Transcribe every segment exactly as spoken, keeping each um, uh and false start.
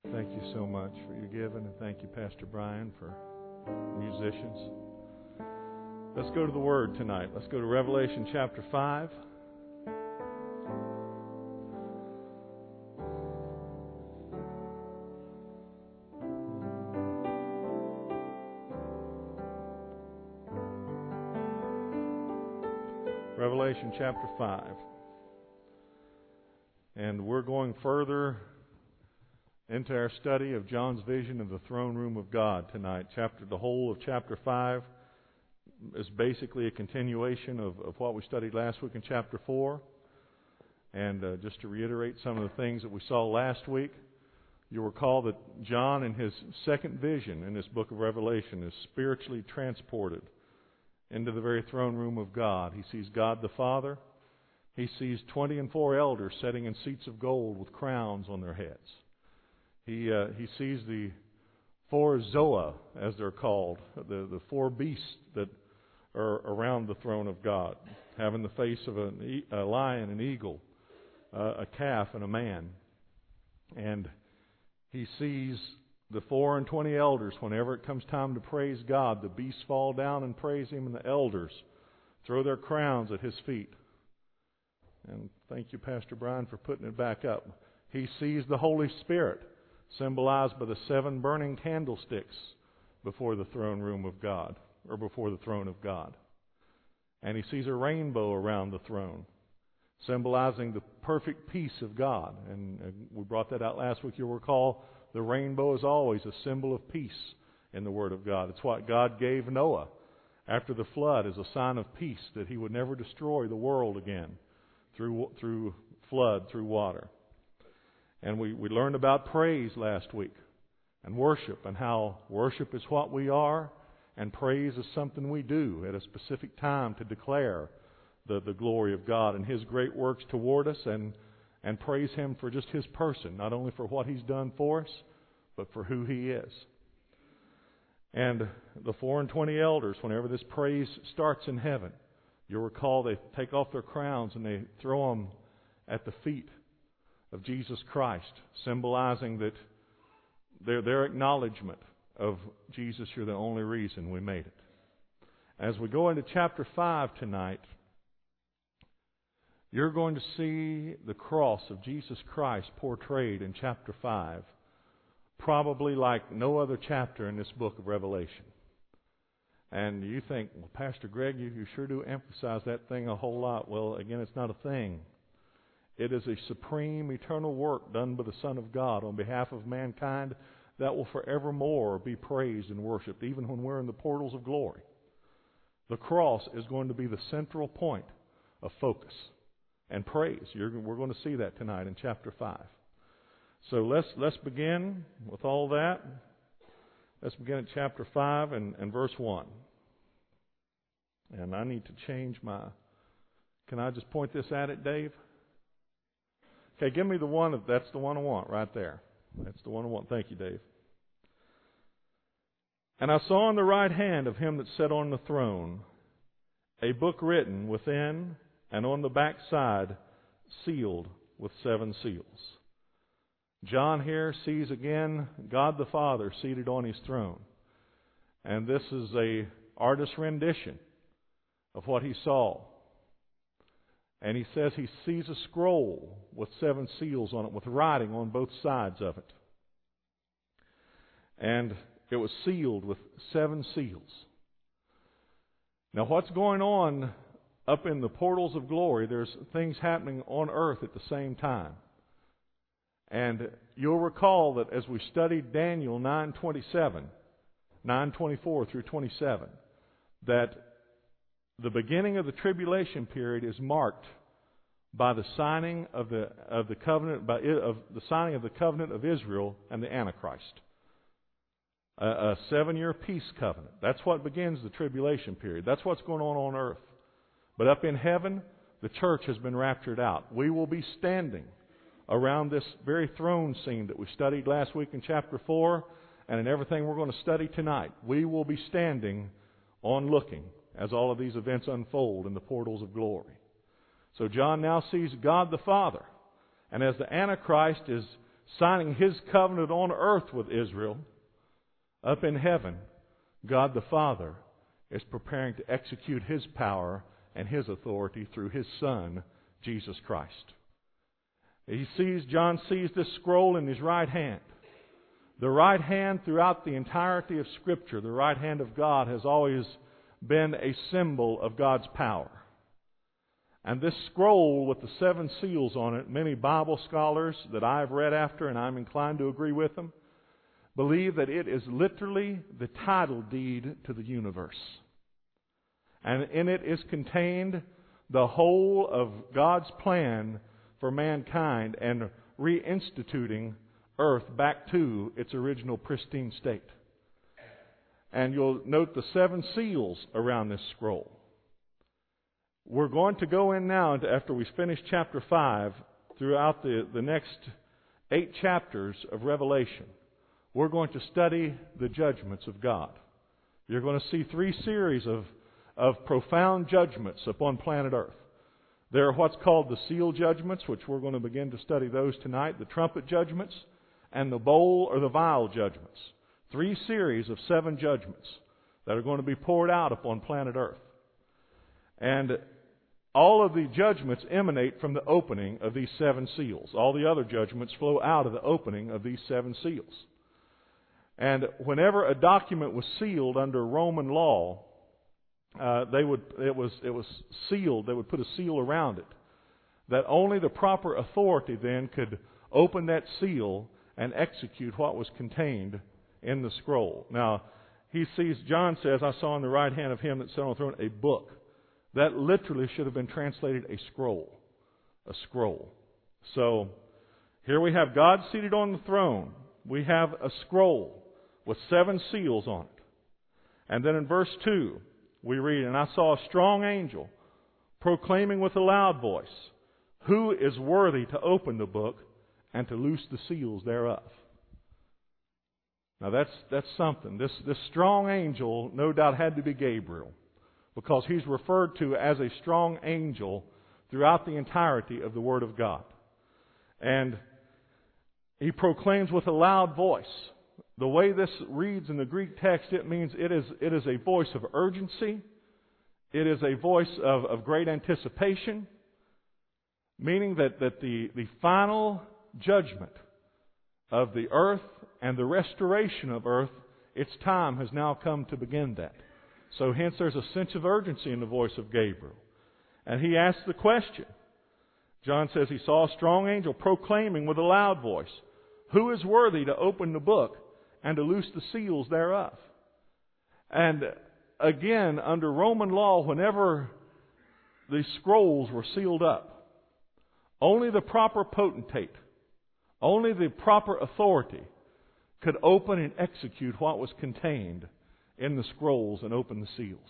Thank you so much for your giving, and thank you, Pastor Brian, for musicians. Let's go to the Word tonight. Let's go to Revelation chapter five. Revelation chapter five. And we're going further into our study of John's vision of the throne room of God tonight. Chapter, the whole of chapter five is basically a continuation of, of what we studied last week in chapter four. And uh, just to reiterate some of the things that we saw last week, you'll recall that John, in his second vision in this book of Revelation, is spiritually transported into the very throne room of God. He sees God the Father. He sees twenty and four elders sitting in seats of gold with crowns on their heads. He uh, he sees the four Zoa, as they're called, the, the four beasts that are around the throne of God, having the face of an e- a lion, an eagle, uh, a calf, and a man. And he sees the four and twenty elders. Whenever it comes time to praise God, the beasts fall down and praise Him, and the elders throw their crowns at His feet. And thank you, Pastor Brian, for putting it back up. He sees the Holy Spirit, symbolized by the seven burning candlesticks before the throne room of God, or before the throne of God. And he sees a rainbow around the throne, symbolizing the perfect peace of God. And we brought that out last week. You'll recall the rainbow is always a symbol of peace in the Word of God. It's what God gave Noah after the flood as a sign of peace, that He would never destroy the world again through through flood, through water. And we, we learned about praise last week, and worship, and how worship is what we are, and praise is something we do at a specific time to declare the, the glory of God and His great works toward us, and, and praise Him for just His person, not only for what He's done for us, but for who He is. And the four and twenty elders, whenever this praise starts in heaven, you'll recall they take off their crowns and they throw them at the feet of Jesus Christ, symbolizing that their, their acknowledgement of Jesus, you're the only reason we made it. As we go into chapter five tonight, you're going to see the cross of Jesus Christ portrayed in chapter five, probably like no other chapter in this book of Revelation. And you think, well, Pastor Greg, you, you sure do emphasize that thing a whole lot. Well, again, it's not a thing. It is a supreme, eternal work done by the Son of God on behalf of mankind that will forevermore be praised and worshipped, even when we're in the portals of glory. The cross is going to be the central point of focus and praise. You're, we're going to see that tonight in chapter five. So let's let's begin with all that. Let's begin at chapter five and, and verse one. And I need to change my... Can I just point this at it, Dave? Okay, give me the one. That's the one I want right there. That's the one I want. Thank you, Dave. And I saw on the right hand of Him that sat on the throne a book written within and on the back side, sealed with seven seals. John here sees again God the Father seated on His throne. And this is a artist's rendition of what he saw. And he says he sees a scroll with seven seals on it, with writing on both sides of it. And it was sealed with seven seals. Now what's going on up in the portals of glory, there's things happening on earth at the same time. And you'll recall that as we studied Daniel nine twenty-seven, nine twenty-four through twenty-seven, that the beginning of the tribulation period is marked by the signing of the of the covenant by of the signing of the covenant of Israel and the Antichrist. A, a seven-year peace covenant. That's what begins the tribulation period. That's what's going on on earth. But up in heaven, the church has been raptured out. We will be standing around this very throne scene that we studied last week in chapter four, and in everything we're going to study tonight. We will be standing on looking as all of these events unfold in the portals of glory. So John now sees God the Father. And as the Antichrist is signing His covenant on earth with Israel, up in heaven, God the Father is preparing to execute His power and His authority through His Son, Jesus Christ. He sees, John sees this scroll in his right hand. The right hand throughout the entirety of Scripture, the right hand of God has always been a symbol of God's power. And this scroll with the seven seals on it, many Bible scholars that I've read after, and I'm inclined to agree with them, believe that it is literally the title deed to the universe. And in it is contained the whole of God's plan for mankind and reinstituting earth back to its original pristine state. And you'll note the seven seals around this scroll. We're going to go in now, after we finish chapter five, throughout the, the next eight chapters of Revelation, we're going to study the judgments of God. You're going to see three series of, of profound judgments upon planet Earth. There are what's called the seal judgments, which we're going to begin to study those tonight, the trumpet judgments, and the bowl or the vial judgments. Three series of seven judgments that are going to be poured out upon planet Earth. And all of the judgments emanate from the opening of these seven seals. All the other judgments flow out of the opening of these seven seals. And whenever a document was sealed under Roman law, uh, they would it was it was sealed. They would put a seal around it. That only the proper authority then could open that seal and execute what was contained in the scroll. Now, he sees, John says, I saw in the right hand of him that sat on the throne a book. That literally should have been translated a scroll. A scroll. So, here we have God seated on the throne. We have a scroll with seven seals on it. And then in verse two, we read, And I saw a strong angel proclaiming with a loud voice, Who is worthy to open the book and to loose the seals thereof? Now that's that's something. This this strong angel no doubt had to be Gabriel, because he's referred to as a strong angel throughout the entirety of the Word of God. And he proclaims with a loud voice. The way this reads in the Greek text, it means it is it is a voice of urgency. It is a voice of, of great anticipation, meaning that, that the, the final judgment of the earth and the restoration of earth, its time has now come to begin that. So hence there's a sense of urgency in the voice of Gabriel. And he asks the question. John says he saw a strong angel proclaiming with a loud voice, Who is worthy to open the book and to loose the seals thereof? And again, under Roman law, whenever the scrolls were sealed up, only the proper potentate, only the proper authority could open and execute what was contained in the scrolls and open the seals.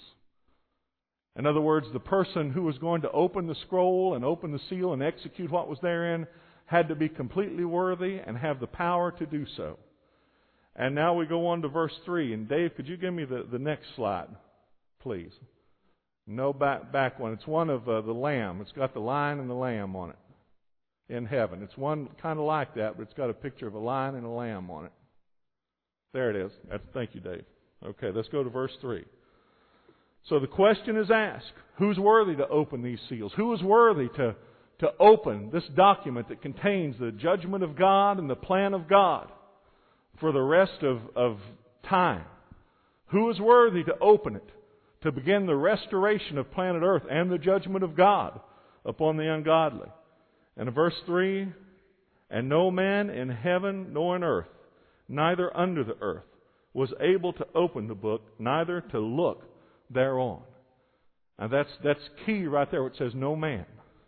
In other words, the person who was going to open the scroll and open the seal and execute what was therein had to be completely worthy and have the power to do so. And now we go on to verse three. And Dave, could you give me the, the next slide, please? No, back, back one. It's one of uh, the lamb. It's got the lion and the lamb on it in heaven. It's one kind of like that, but it's got a picture of a lion and a lamb on it. There it is. That's, thank you, Dave. Okay, let's go to verse three. So the question is asked, who's worthy to open these seals? Who is worthy to, to open this document that contains the judgment of God and the plan of God for the rest of, of time? Who is worthy to open it, to begin the restoration of planet Earth and the judgment of God upon the ungodly? And in verse three, And no man in heaven nor in earth, neither under the earth, was able to open the book, neither to look thereon. And that's that's key right there where it says no man.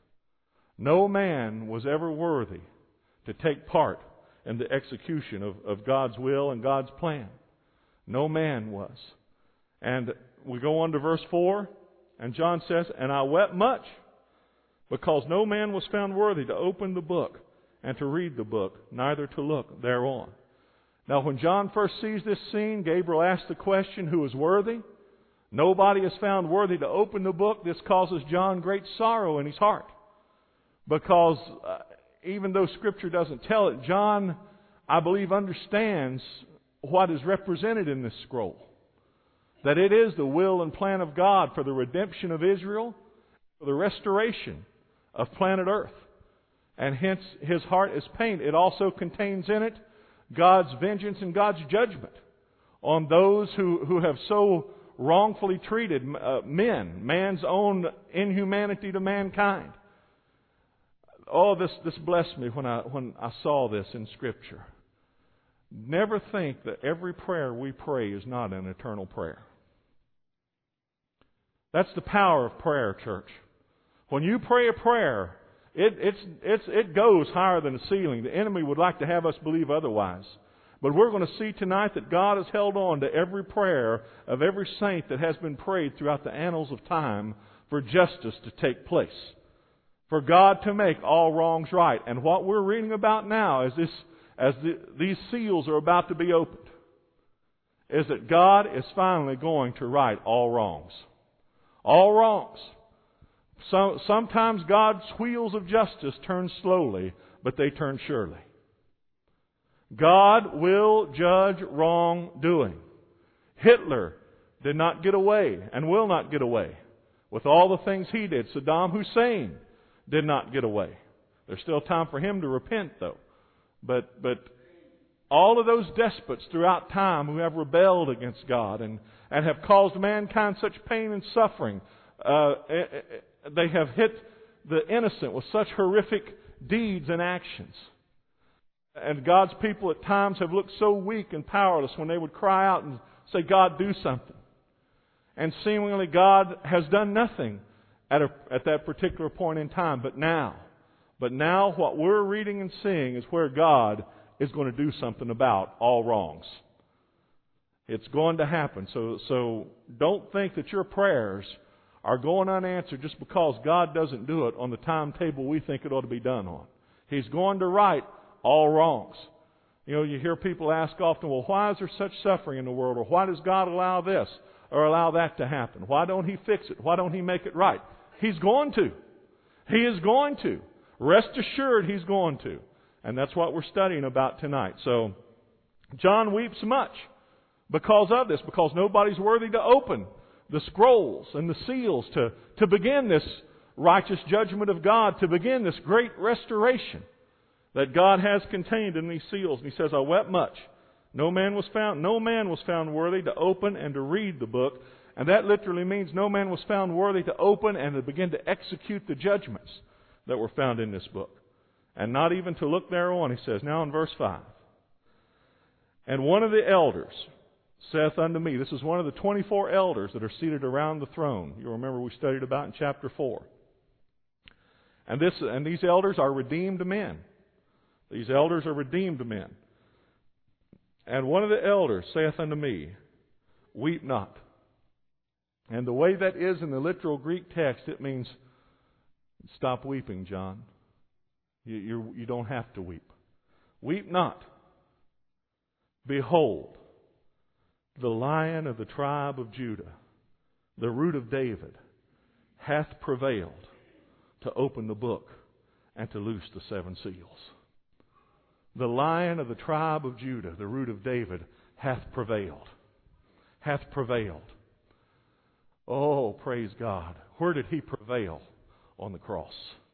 No man was ever worthy to take part in the execution of, of God's will and God's plan. No man was. And we go on to verse four, and John says, And I wept much, because no man was found worthy to open the book and to read the book, neither to look thereon. Now when John first sees this scene, Gabriel asks the question, who is worthy? Nobody is found worthy to open the book. This causes John great sorrow in his heart, because uh, even though Scripture doesn't tell it, John, I believe, understands what is represented in this scroll. That it is the will and plan of God for the redemption of Israel, for the restoration of planet Earth. And hence His heart is pained. It also contains in it God's vengeance and God's judgment on those who, who have so wrongfully treated uh, men, man's own inhumanity to mankind. Oh, this, this blessed me when I, when I saw this in Scripture. Never think that every prayer we pray is not an eternal prayer. That's the power of prayer, church. When you pray a prayer, it, it's, it's, it goes higher than the ceiling. The enemy would like to have us believe otherwise. But we're going to see tonight that God has held on to every prayer of every saint that has been prayed throughout the annals of time for justice to take place. For God to make all wrongs right. And what we're reading about now, as, this, as the, these seals are about to be opened, is that God is finally going to right all wrongs. All wrongs. So, sometimes God's wheels of justice turn slowly, but they turn surely. God will judge wrongdoing. Hitler did not get away and will not get away with all the things he did. Saddam Hussein did not get away. There's still time for him to repent, though. But but all of those despots throughout time who have rebelled against God and, and have caused mankind such pain and suffering, uh, they have hit the innocent with such horrific deeds and actions. And God's people at times have looked so weak and powerless when they would cry out and say, God, do something. And seemingly God has done nothing at, a, at that particular point in time. But now, but now what we're reading and seeing is where God is going to do something about all wrongs. It's going to happen. So, so don't think that your prayers are going unanswered just because God doesn't do it on the timetable we think it ought to be done on. He's going to right all wrongs. You know, you hear people ask often, well, why is there such suffering in the world? Or why does God allow this or allow that to happen? Why don't He fix it? Why don't He make it right? He's going to. He is going to. Rest assured He's going to. And that's what we're studying about tonight. So, John weeps much because of this, because nobody's worthy to open the scrolls and the seals to, to begin this righteous judgment of God, to begin this great restoration that God has contained in these seals. And he says, I wept much. No man was found, no man was found worthy to open and to read the book. And that literally means no man was found worthy to open and to begin to execute the judgments that were found in this book. And not even to look thereon, he says. Now in verse five. And one of the elders saith unto me, this is one of the twenty-four elders that are seated around the throne. You remember we studied about in chapter four. And this and these elders are redeemed men. These elders are redeemed men. And one of the elders saith unto me, weep not. And the way that is in the literal Greek text, it means, stop weeping, John. You, you, you don't have to weep. Weep not. Behold, the Lion of the tribe of Judah, the Root of David, hath prevailed to open the book and to loose the seven seals. The Lion of the tribe of Judah, the Root of David, hath prevailed. Hath prevailed. Oh, praise God. Where did He prevail? On the cross.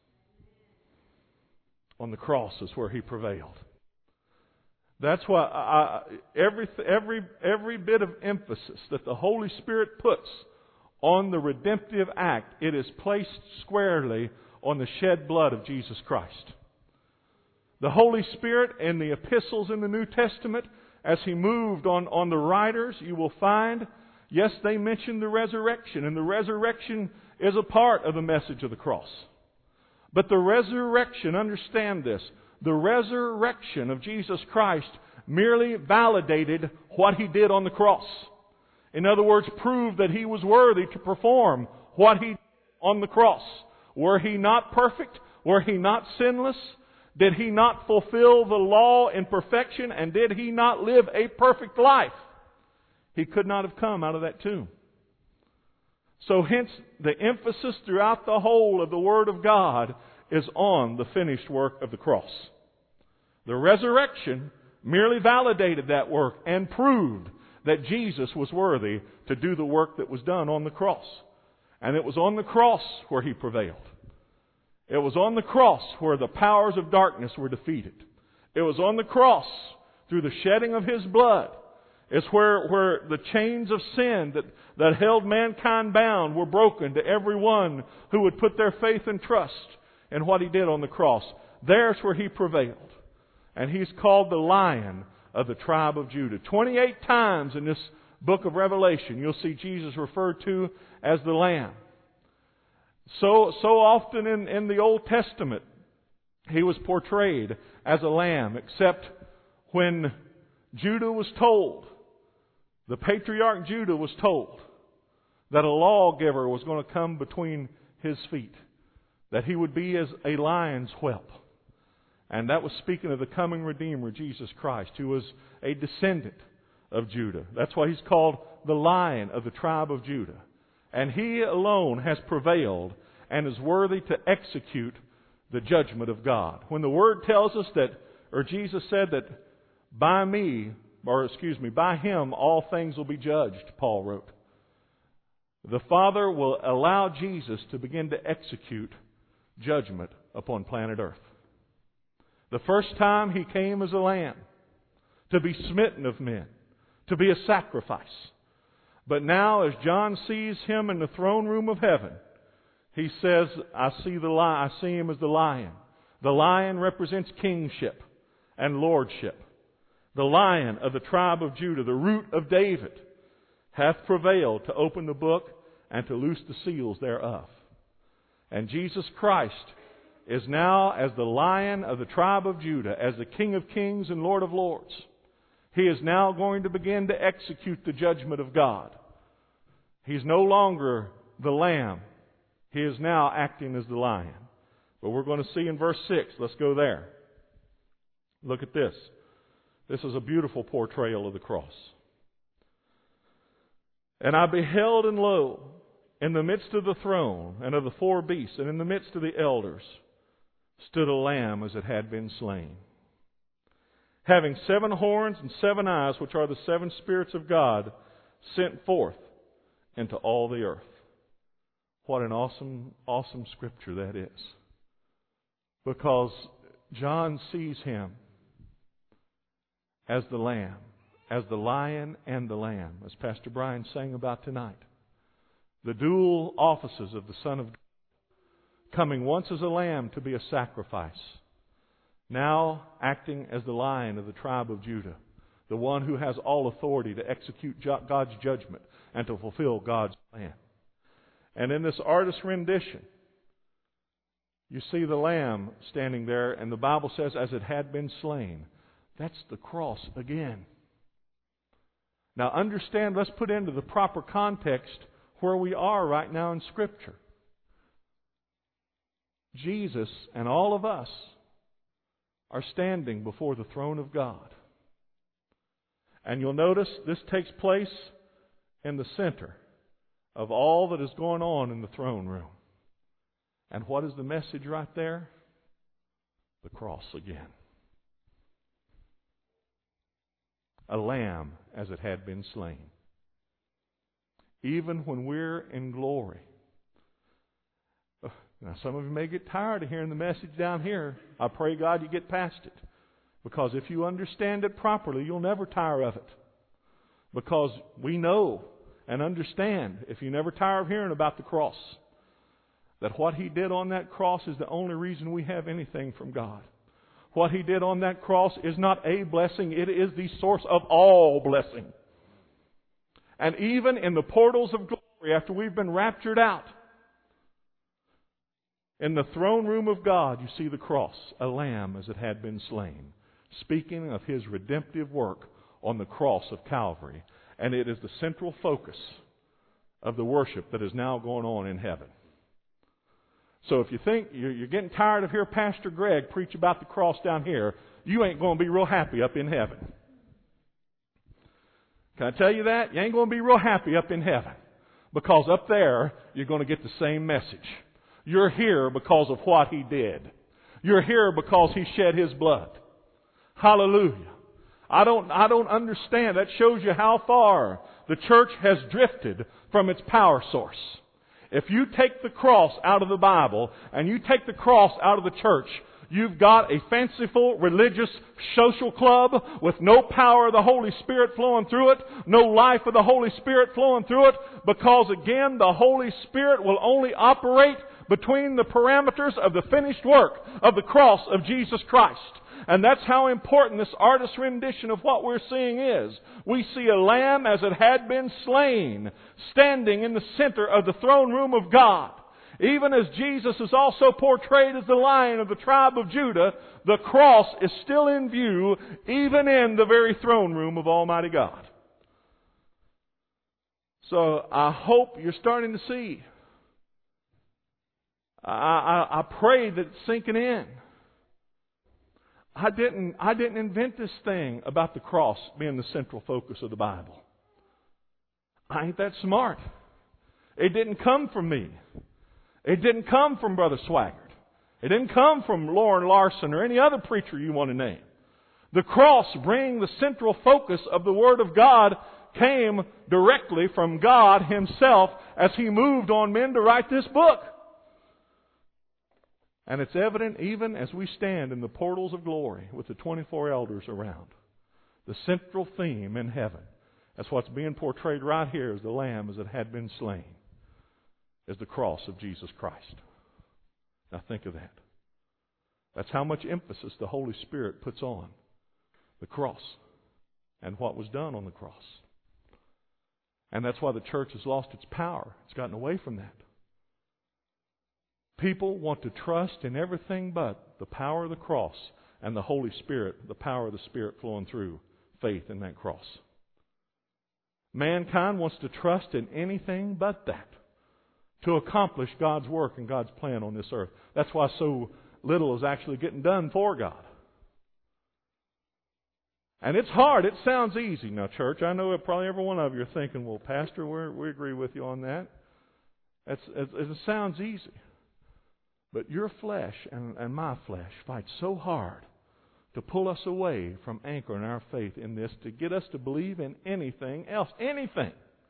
On the cross is where He prevailed. That's why I, every, every, every bit of emphasis that the Holy Spirit puts on the redemptive act, it is placed squarely on the shed blood of Jesus Christ. The Holy Spirit in the epistles in the New Testament, as He moved on, on the writers, you will find, yes, they mention the resurrection, and the resurrection is a part of the message of the cross. But the resurrection, understand this, the resurrection of Jesus Christ merely validated what He did on the cross. In other words, proved that He was worthy to perform what He did on the cross. Were He not perfect? Were He not sinless? Did He not fulfill the law in perfection? And did He not live a perfect life? He could not have come out of that tomb. So hence, the emphasis throughout the whole of the Word of God is on the finished work of the cross. The resurrection merely validated that work and proved that Jesus was worthy to do the work that was done on the cross. And it was on the cross where He prevailed. It was on the cross where the powers of darkness were defeated. It was on the cross, through the shedding of His blood, it's where, where the chains of sin that, that held mankind bound were broken to everyone who would put their faith and trust in what He did on the cross. There's where He prevailed. And He's called the Lion of the tribe of Judah. twenty-eight times in this book of Revelation, you'll see Jesus referred to as the Lamb. So, so often in, in the Old Testament, He was portrayed as a lamb, except when Judah was told, the patriarch Judah was told, that a lawgiver was going to come between his feet, that he would be as a lion's whelp. And that was speaking of the coming Redeemer, Jesus Christ, who was a descendant of Judah. That's why He's called the Lion of the tribe of Judah. And He alone has prevailed and is worthy to execute the judgment of God. When the Word tells us that, or Jesus said that, by me, or excuse me, by Him all things will be judged, Paul wrote. The Father will allow Jesus to begin to execute judgment upon planet Earth. The first time He came as a lamb, to be smitten of men, to be a sacrifice. But now, as John sees Him in the throne room of heaven, he says, I see the lion, I see Him as the Lion. The Lion represents kingship and lordship. The Lion of the tribe of Judah, the root of David, hath prevailed to open the book and to loose the seals thereof. And Jesus Christ is now as the Lion of the tribe of Judah, as the King of kings and Lord of lords. He is now going to begin to execute the judgment of God. He's no longer the Lamb. He is now acting as the Lion. But we're going to see in verse six. Let's go there. Look at this. This is a beautiful portrayal of the cross. And I beheld, and lo, in the midst of the throne and of the four beasts, and in the midst of the elders, stood a lamb as it had been slain, having seven horns and seven eyes, which are the seven spirits of God, sent forth into all the earth. What an awesome, awesome scripture that is. Because John sees Him as the Lamb, as the Lion and the Lamb, as Pastor Brian sang about tonight. The dual offices of the Son of God, coming once as a lamb to be a sacrifice, now acting as the Lion of the tribe of Judah, the one who has all authority to execute God's judgment and to fulfill God's plan. And in this artist's rendition, you see the Lamb standing there, and the Bible says, as it had been slain. That's the cross again. Now understand, let's put into the proper context where we are right now in Scripture. Jesus and all of us are standing before the throne of God. And you'll notice this takes place in the center of all that is going on in the throne room. And what is the message right there? The cross again. A lamb as it had been slain. Even when we're in glory. Now, some of you may get tired of hearing the message down here. I pray God you get past it. Because if you understand it properly, you'll never tire of it. Because we know and understand, if you never tire of hearing about the cross, that what He did on that cross is the only reason we have anything from God. What He did on that cross is not a blessing, it is the source of all blessing. And even in the portals of glory, after we've been raptured out, in the throne room of God, you see the cross, a lamb as it had been slain, speaking of His redemptive work on the cross of Calvary. And it is the central focus of the worship that is now going on in heaven. So if you think you're getting tired of hearing Pastor Greg preach about the cross down here, you ain't going to be real happy up in heaven. Can I tell you that? You ain't going to be real happy up in heaven. Because up there, you're going to get the same message. You're here because of what He did. You're here because He shed His blood. Hallelujah. I don't, I don't understand. That shows you how far the church has drifted from its power source. If you take the cross out of the Bible and you take the cross out of the church, you've got a fanciful, religious, social club with no power of the Holy Spirit flowing through it, no life of the Holy Spirit flowing through it, because again, the Holy Spirit will only operate between the parameters of the finished work of the cross of Jesus Christ. And that's how important this artist's rendition of what we're seeing is. We see a lamb as it had been slain, standing in the center of the throne room of God. Even as Jesus is also portrayed as the Lion of the tribe of Judah, the cross is still in view, even in the very throne room of Almighty God. So I hope you're starting to see. I, I, I pray that it's sinking in. I didn't, I didn't invent this thing about the cross being the central focus of the Bible. I ain't that smart. It didn't come from me. It didn't come from Brother Swaggart. It didn't come from Lauren Larson or any other preacher you want to name. The cross, bringing the central focus of the Word of God, came directly from God Himself as He moved on men to write this book. And it's evident even as we stand in the portals of glory with the twenty-four elders around. The central theme in heaven, that's what's being portrayed right here as the Lamb as it had been slain, is the cross of Jesus Christ. Now think of that. That's how much emphasis the Holy Spirit puts on the cross and what was done on the cross. And that's why the church has lost its power. It's gotten away from that. People want to trust in everything but the power of the cross and the Holy Spirit, the power of the Spirit flowing through faith in that cross. Mankind wants to trust in anything but that to accomplish God's work and God's plan on this earth. That's why so little is actually getting done for God. And it's hard. It sounds easy. Now, church, I know probably every one of you are thinking, well, Pastor, we we agree with you on that. It's, it, it sounds easy. But your flesh and, and my flesh fight so hard to pull us away from anchoring our faith in this, to get us to believe in anything else. Anything.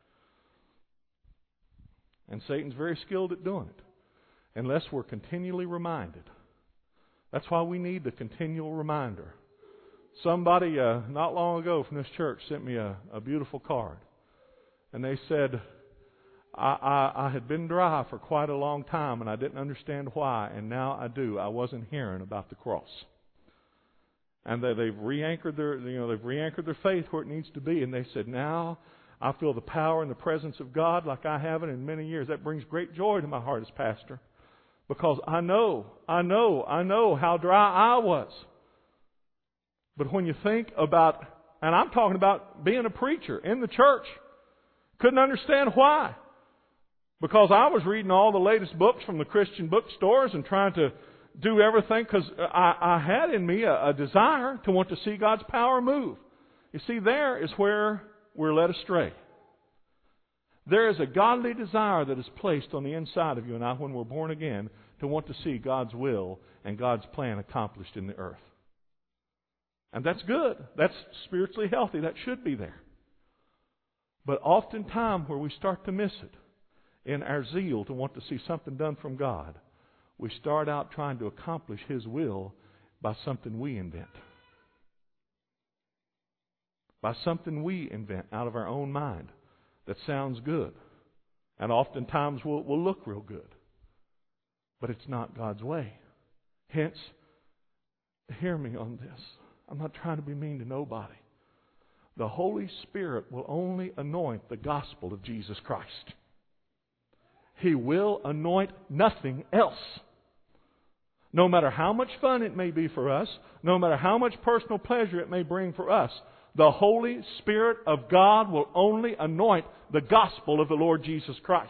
And Satan's very skilled at doing it, unless we're continually reminded. That's why we need the continual reminder. Somebody uh, not long ago from this church sent me a, a beautiful card. And they said, I, I, I had been dry for quite a long time and I didn't understand why, and now I do. I wasn't hearing about the cross. And they, they've re-anchored their, you know, they've re-anchored their faith where it needs to be. And they said, now I feel the power and the presence of God like I haven't in many years. That brings great joy to my heart as pastor, because I know, I know, I know how dry I was. But when you think about, and I'm talking about being a preacher in the church, couldn't understand why. Because I was reading all the latest books from the Christian bookstores and trying to do everything, because I, I had in me a, a desire to want to see God's power move. You see, there is where we're led astray. There is a godly desire that is placed on the inside of you and I when we're born again to want to see God's will and God's plan accomplished in the earth. And that's good. That's spiritually healthy. That should be there. But oftentimes where we start to miss it, in our zeal to want to see something done from God, we start out trying to accomplish His will by something we invent. By something we invent out of our own mind that sounds good. And oftentimes will will look real good. But it's not God's way. Hence, hear me on this. I'm not trying to be mean to nobody. The Holy Spirit will only anoint the gospel of Jesus Christ. He will anoint nothing else. No matter how much fun it may be for us, no matter how much personal pleasure it may bring for us, the Holy Spirit of God will only anoint the gospel of the Lord Jesus Christ.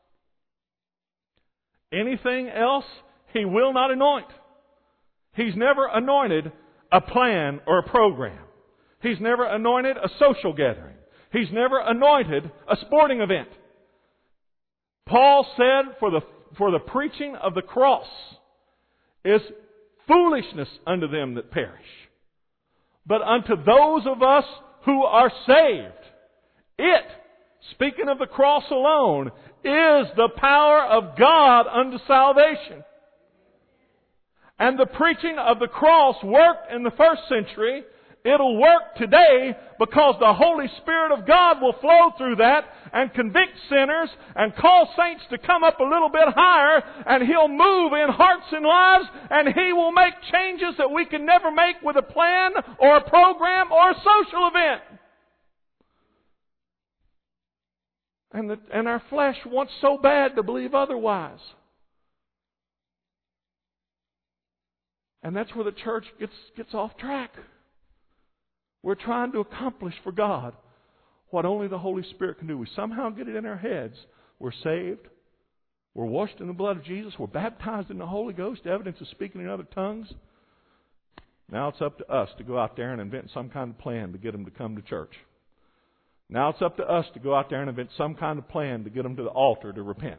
Anything else, He will not anoint. He's never anointed a plan or a program. He's never anointed a social gathering. He's never anointed a sporting event. Paul said, for the for the preaching of the cross is foolishness unto them that perish. But unto those of us who are saved, it, speaking of the cross alone, is the power of God unto salvation. And the preaching of the cross worked in the first century. It'll work today because the Holy Spirit of God will flow through that and convict sinners and cause saints to come up a little bit higher, and He'll move in hearts and lives, and He will make changes that we can never make with a plan or a program or a social event. And, the, and our flesh wants so bad to believe otherwise. And that's where the church gets, gets off track. We're trying to accomplish for God what only the Holy Spirit can do. We somehow get it in our heads. We're saved. We're washed in the blood of Jesus. We're baptized in the Holy Ghost, evidence of speaking in other tongues. Now it's up to us to go out there and invent some kind of plan to get them to come to church. Now it's up to us to go out there and invent some kind of plan to get them to the altar to repent.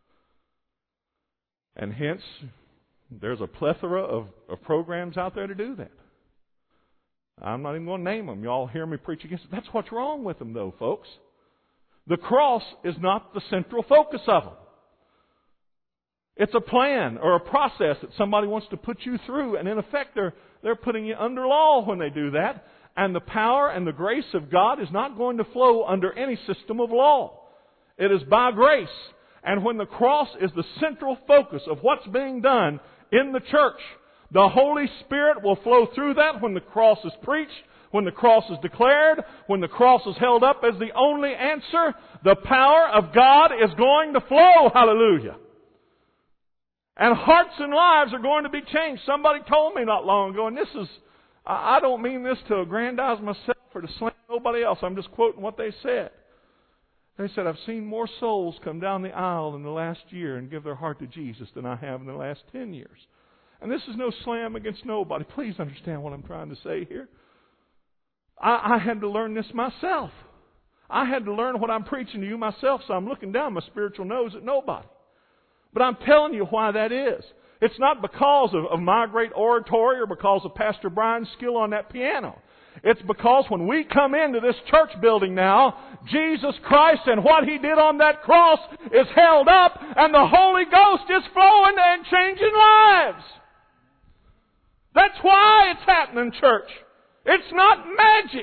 And hence, there's a plethora of, of programs out there to do that. I'm not even going to name them. You all hear me preach against it. That's what's wrong with them, though, folks. The cross is not the central focus of them. It's a plan or a process that somebody wants to put you through, and in effect, they're, they're putting you under law when they do that. And the power and the grace of God is not going to flow under any system of law. It is by grace. And when the cross is the central focus of what's being done in the church, the Holy Spirit will flow through that when the cross is preached, when the cross is declared, when the cross is held up as the only answer. The power of God is going to flow. Hallelujah. And hearts and lives are going to be changed. Somebody told me not long ago, and this is, I don't mean this to aggrandize myself or to slam nobody else. I'm just quoting what they said. They said, I've seen more souls come down the aisle in the last year and give their heart to Jesus than I have in the last ten years. And this is no slam against nobody. Please understand what I'm trying to say here. I, I had to learn this myself. I had to learn what I'm preaching to you myself, so I'm looking down my spiritual nose at nobody. But I'm telling you why that is. It's not because of, of my great oratory or because of Pastor Brian's skill on that piano. It's because when we come into this church building now, Jesus Christ and what He did on that cross is held up, and the Holy Ghost is flowing and changing lives. That's why it's happening, church. It's not magic.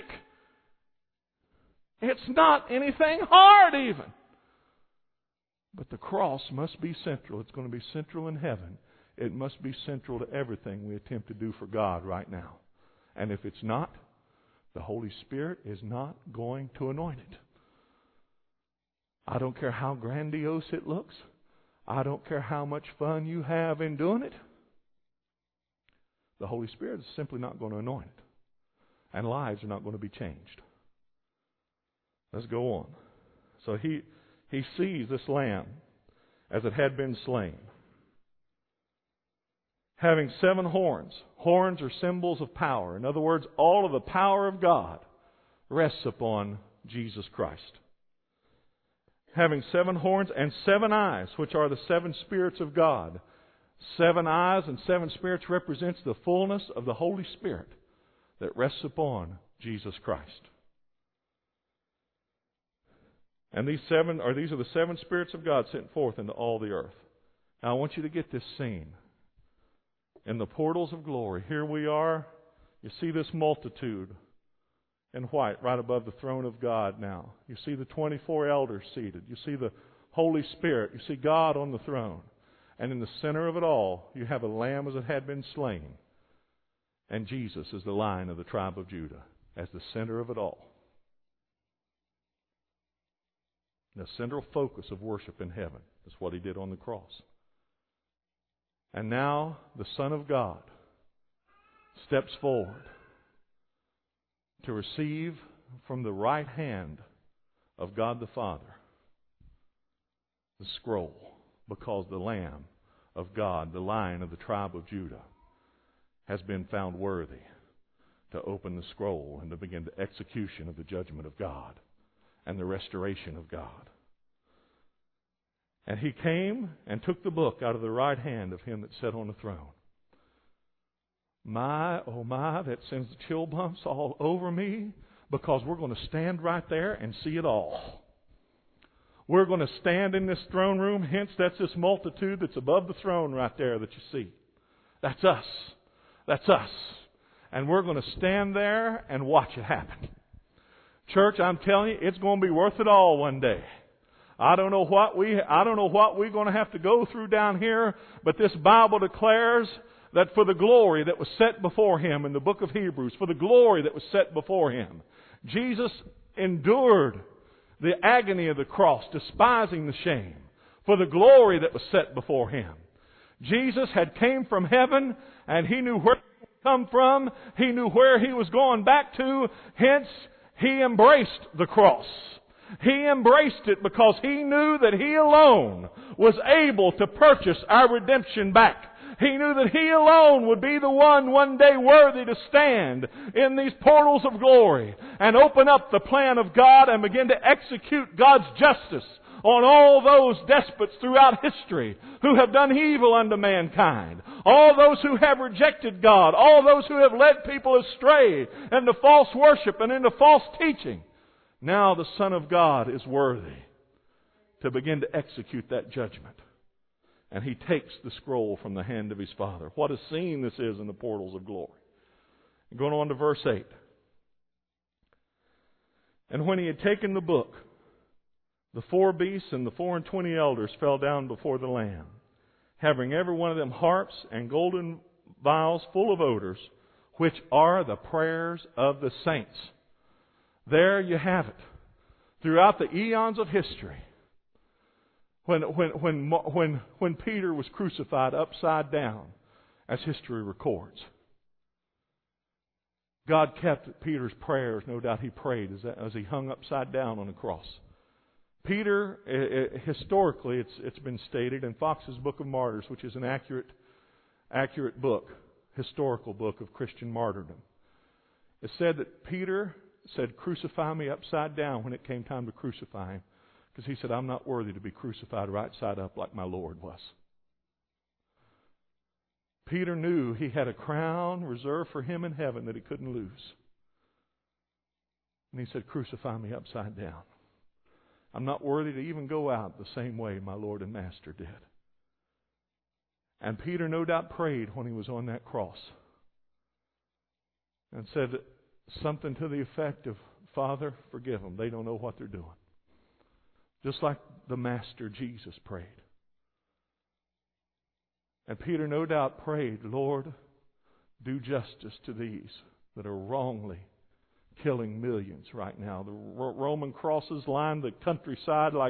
It's not anything hard even. But the cross must be central. It's going to be central in heaven. It must be central to everything we attempt to do for God right now. And if it's not, the Holy Spirit is not going to anoint it. I don't care how grandiose it looks. I don't care how much fun you have in doing it. The Holy Spirit is simply not going to anoint it. And lives are not going to be changed. Let's go on. So he, he sees this lamb as it had been slain, having seven horns. Horns are symbols of power. In other words, all of the power of God rests upon Jesus Christ. Having seven horns and seven eyes, which are the seven spirits of God. Seven eyes and seven spirits represents the fullness of the Holy Spirit that rests upon Jesus Christ. And these seven, or these are the seven spirits of God sent forth into all the earth. Now I want you to get this scene. In the portals of glory, here we are. You see this multitude in white right above the throne of God now. You see the twenty-four elders seated. You see the Holy Spirit. You see God on the throne. And in the center of it all, you have a lamb as it had been slain. And Jesus is the Lion of the tribe of Judah as the center of it all. The central focus of worship in heaven is what He did on the cross. And now the Son of God steps forward to receive from the right hand of God the Father the scroll, because the Lamb of God, the Lion of the tribe of Judah, has been found worthy to open the scroll and to begin the execution of the judgment of God and the restoration of God. And He came and took the book out of the right hand of Him that sat on the throne. My, oh my, that sends the chill bumps all over me, because we're going to stand right there and see it all. We're going to stand in this throne room. Hence, that's this multitude that's above the throne right there that you see. That's us. That's us. And we're going to stand there and watch it happen. Church, I'm telling you, it's going to be worth it all one day. I don't know what we, I don't know what we're going to have to go through down here, but this Bible declares that for the glory that was set before Him in the book of Hebrews, for the glory that was set before Him, Jesus endured the agony of the cross, despising the shame, for the glory that was set before Him. Jesus had came from heaven, and He knew where He would come from. He knew where He was going back to. Hence, He embraced the cross. He embraced it because He knew that He alone was able to purchase our redemption back. He knew that He alone would be the one one day worthy to stand in these portals of glory and open up the plan of God and begin to execute God's justice on all those despots throughout history who have done evil unto mankind. All those who have rejected God. All those who have led people astray into false worship and into false teaching. Now the Son of God is worthy to begin to execute that judgment. And He takes the scroll from the hand of His Father. What a scene this is in the portals of glory. Going on to verse eight. And when He had taken the book, the four beasts and the four and twenty elders fell down before the Lamb, having every one of them harps and golden vials full of odors, which are the prayers of the saints. There you have it. Throughout the eons of history, When, when, when, when, when Peter was crucified upside down, as history records, God kept Peter's prayers. No doubt he prayed as, as he hung upside down on the cross. Peter, historically, it's, it's been stated in Fox's Book of Martyrs, which is an accurate, accurate book, historical book of Christian martyrdom. It said that Peter said, "Crucify me upside down," when it came time to crucify Him. Because he said, "I'm not worthy to be crucified right side up like my Lord was." Peter knew he had a crown reserved for him in heaven that he couldn't lose. And he said, "Crucify me upside down. I'm not worthy to even go out the same way my Lord and Master did." And Peter no doubt prayed when he was on that cross. And said something to the effect of, "Father, forgive them. They don't know what they're doing." Just like the Master Jesus prayed. And Peter no doubt prayed, "Lord, do justice to these that are wrongly killing millions right now." The Roman crosses lined the countryside like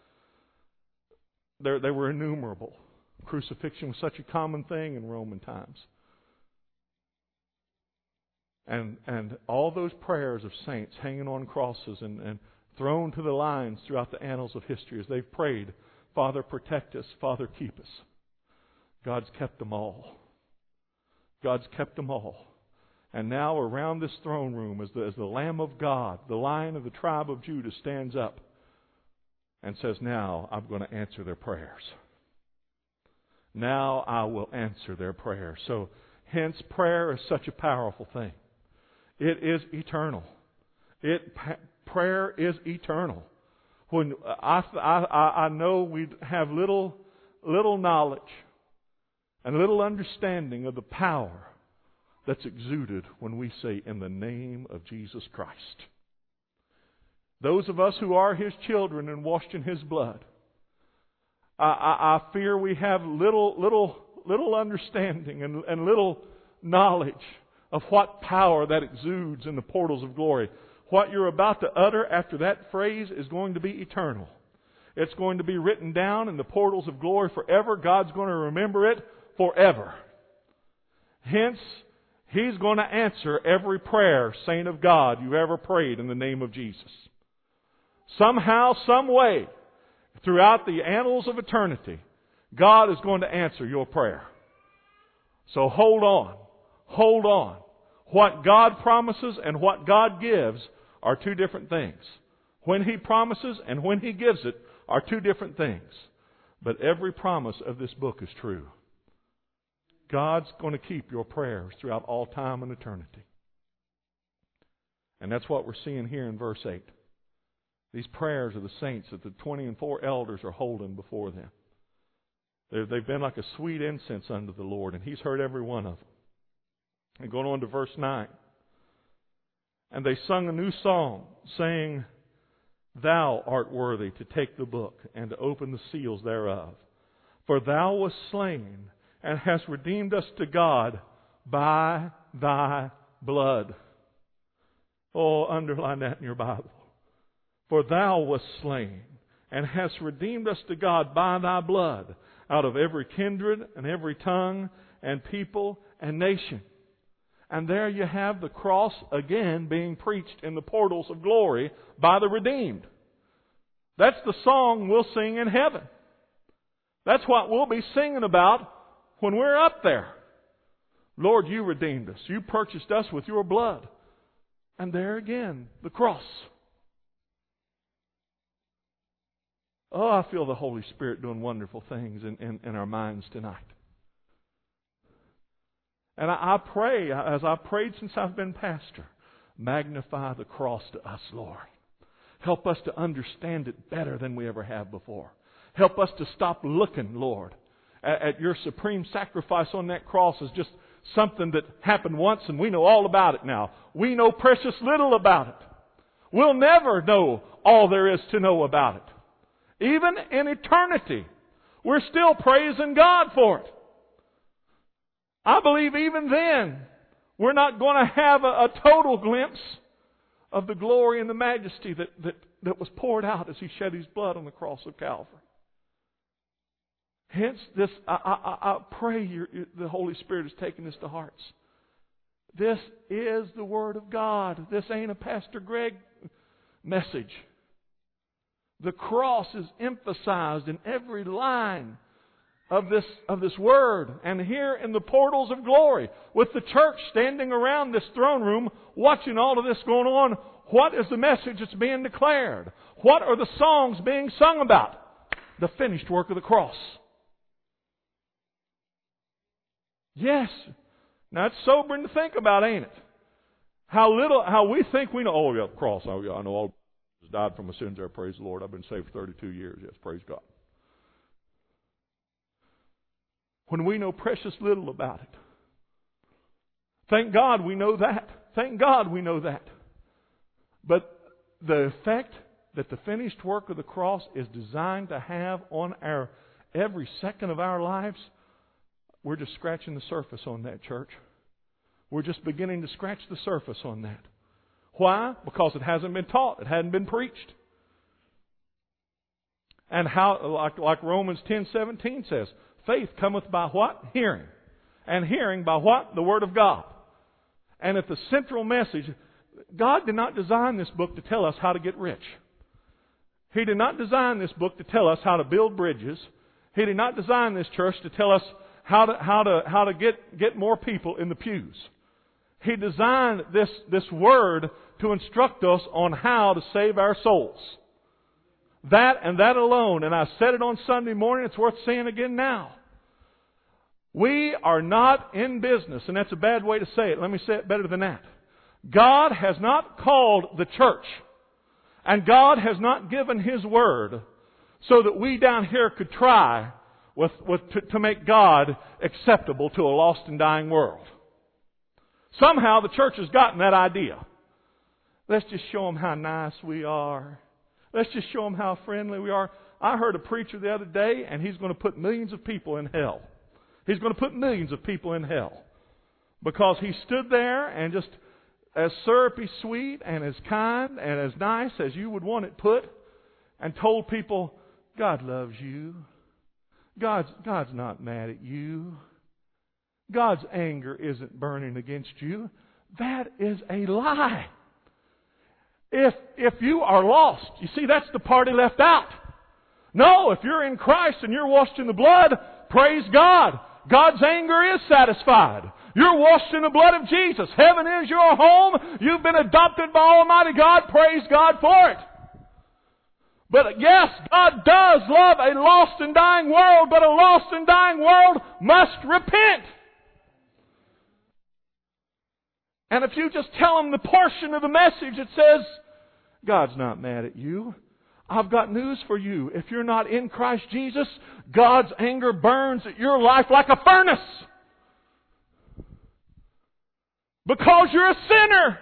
they were innumerable. Crucifixion was such a common thing in Roman times. And and all those prayers of saints hanging on crosses and, and thrown to the lines throughout the annals of history as they've prayed, "Father, protect us. Father, keep us." God's kept them all. God's kept them all. And now around this throne room, as the, as the Lamb of God, the Lion of the tribe of Judah, stands up and says, "Now I'm going to answer their prayers. Now I will answer their prayers." So, hence, prayer is such a powerful thing. It is eternal. It prayer is eternal. When I, I, I know we have little, little knowledge and little understanding of the power that's exuded when we say, "In the name of Jesus Christ." Those of us who are His children and washed in His blood, I, I, I fear we have little, little, little understanding and, and little knowledge of what power that exudes in the portals of glory. What you're about to utter after that phrase is going to be eternal. It's going to be written down in the portals of glory forever. God's going to remember it forever. Hence, He's going to answer every prayer, saint of God, you've ever prayed in the name of Jesus. Somehow, some way, throughout the annals of eternity, God is going to answer your prayer. So hold on. Hold on. What God promises and what God gives are two different things. When He promises and when He gives it are two different things. But every promise of this book is true. God's going to keep your prayers throughout all time and eternity. And that's what we're seeing here in verse eight. These prayers of the saints that the twenty and four elders are holding before them. They've been like a sweet incense unto the Lord, and He's heard every one of them. And going on to verse nine. And they sung a new song, saying, Thou art worthy to take the book and to open the seals thereof. For Thou wast slain and hast redeemed us to God by Thy blood. Oh, underline that in your Bible. For Thou wast slain and hast redeemed us to God by Thy blood out of every kindred and every tongue and people and nation. And there you have the cross again being preached in the portals of glory by the redeemed. That's the song we'll sing in heaven. That's what we'll be singing about when we're up there. Lord, You redeemed us. You purchased us with Your blood. And there again, the cross. Oh, I feel the Holy Spirit doing wonderful things in, in, in our minds tonight. And I, I pray, as I've prayed since I've been pastor, magnify the cross to us, Lord. Help us to understand it better than we ever have before. Help us to stop looking, Lord, at, at Your supreme sacrifice on that cross as just something that happened once and we know all about it now. We know precious little about it. We'll never know all there is to know about it. Even in eternity, we're still praising God for it. I believe even then, we're not going to have a, a total glimpse of the glory and the majesty that, that, that was poured out as He shed His blood on the cross of Calvary. Hence, this I, I, I pray your, the Holy Spirit has taken this to hearts. This is the Word of God. This ain't a Pastor Greg message. The cross is emphasized in every line of this of this Word. And here in the portals of glory, with the church standing around this throne room, watching all of this going on, what is the message that's being declared? What are the songs being sung about? The finished work of the cross. Yes. Now it's sobering to think about, ain't it? How little, how we think we know, oh yeah, the cross, oh yeah, I know all Jesus died for my sins there, praise the Lord. I've been saved for thirty-two years, yes, praise God. When we know precious little about it. Thank God we know that. Thank God we know that. But the effect that the finished work of the cross is designed to have on our every second of our lives, we're just scratching the surface on that, church. We're just beginning to scratch the surface on that. Why? Because it hasn't been taught. It hadn't been preached. And how, like, like Romans ten seventeen says, faith cometh by what? Hearing. And hearing by what? The Word of God. And at the central message, God did not design this book to tell us how to get rich. He did not design this book to tell us how to build bridges. He did not design this church to tell us how to how to how to get, get more people in the pews. He designed this, this Word to instruct us on how to save our souls. That and that alone, and I said it on Sunday morning, it's worth saying again now. We are not in business, and that's a bad way to say it. Let me say it better than that. God has not called the church, and God has not given His Word so that we down here could try with, with to, to make God acceptable to a lost and dying world. Somehow the church has gotten that idea. Let's just show them how nice we are. Let's just show them how friendly we are. I heard a preacher the other day, and he's going to put millions of people in hell. He's going to put millions of people in hell. Because he stood there and just as syrupy sweet and as kind and as nice as you would want it put, and told people, God loves you. God's, God's not mad at you. God's anger isn't burning against you. That is a lie. If, if you are lost, you see, that's the part He left out. No, if you're in Christ and you're washed in the blood, praise God. God's anger is satisfied. You're washed in the blood of Jesus. Heaven is your home. You've been adopted by Almighty God. Praise God for it. But yes, God does love a lost and dying world, but a lost and dying world must repent. And if you just tell them the portion of the message that says, God's not mad at you, I've got news for you. If you're not in Christ Jesus, God's anger burns at your life like a furnace. Because you're a sinner.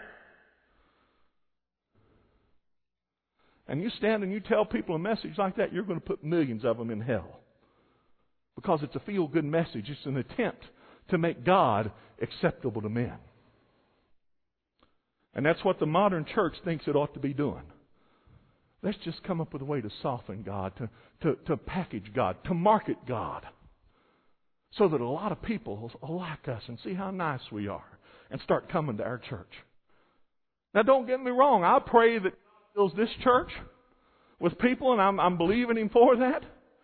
And you stand and you tell people a message like that, you're going to put millions of them in hell. Because it's a feel-good message. It's an attempt to make God acceptable to men. And that's what the modern church thinks it ought to be doing. Let's just come up with a way to soften God, to, to, to package God, to market God. So that a lot of people will like us and see how nice we are and start coming to our church. Now don't get me wrong, I pray that God fills this church with people, and I'm, I'm believing Him for that.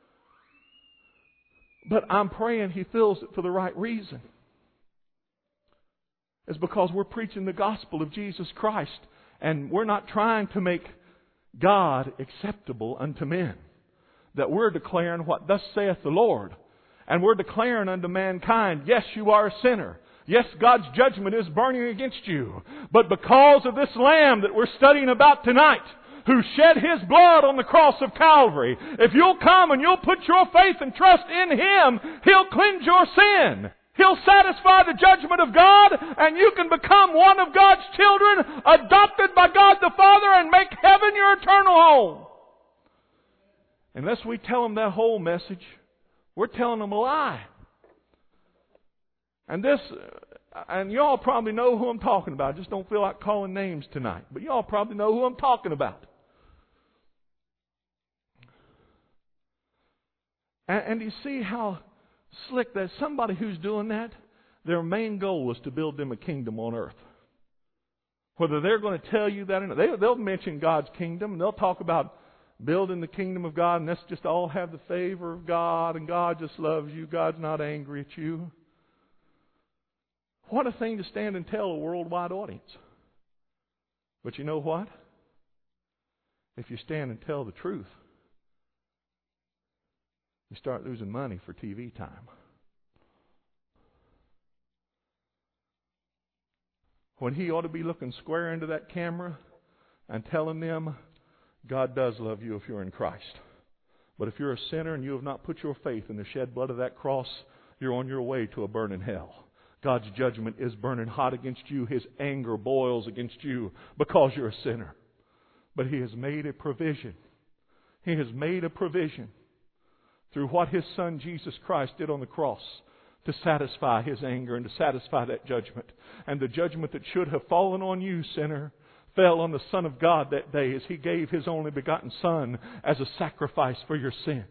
But I'm praying He fills it for the right reason. It's because we're preaching the gospel of Jesus Christ, and we're not trying to make God acceptable unto men. That we're declaring what thus saith the Lord. And we're declaring unto mankind, yes, you are a sinner. Yes, God's judgment is burning against you. But because of this Lamb that we're studying about tonight, who shed His blood on the cross of Calvary, if you'll come and you'll put your faith and trust in Him, He'll cleanse your sin. He'll satisfy the judgment of God, and you can become one of God's children, adopted by God the Father, and make heaven your eternal home. Unless we tell them that whole message, we're telling them a lie. And this, and y'all probably know who I'm talking about. I just don't feel like calling names tonight. But y'all probably know who I'm talking about. And, and you see how slick that somebody who's doing that, their main goal is to build them a kingdom on earth. Whether they're going to tell you that or not, they, they'll mention God's kingdom, and they'll talk about building the kingdom of God, and let's just all have the favor of God, and God just loves you. God's not angry at you. What a thing to stand and tell a worldwide audience. But you know what? If you stand and tell the truth, you start losing money for T V time. When He ought to be looking square into that camera and telling them, God does love you if you're in Christ. But if you're a sinner and you have not put your faith in the shed blood of that cross, you're on your way to a burning hell. God's judgment is burning hot against you. His anger boils against you because you're a sinner. But He has made a provision. He has made a provision through what His Son Jesus Christ did on the cross to satisfy His anger and to satisfy that judgment. And the judgment that should have fallen on you, sinner, fell on the Son of God that day as He gave His only begotten Son as a sacrifice for your sin.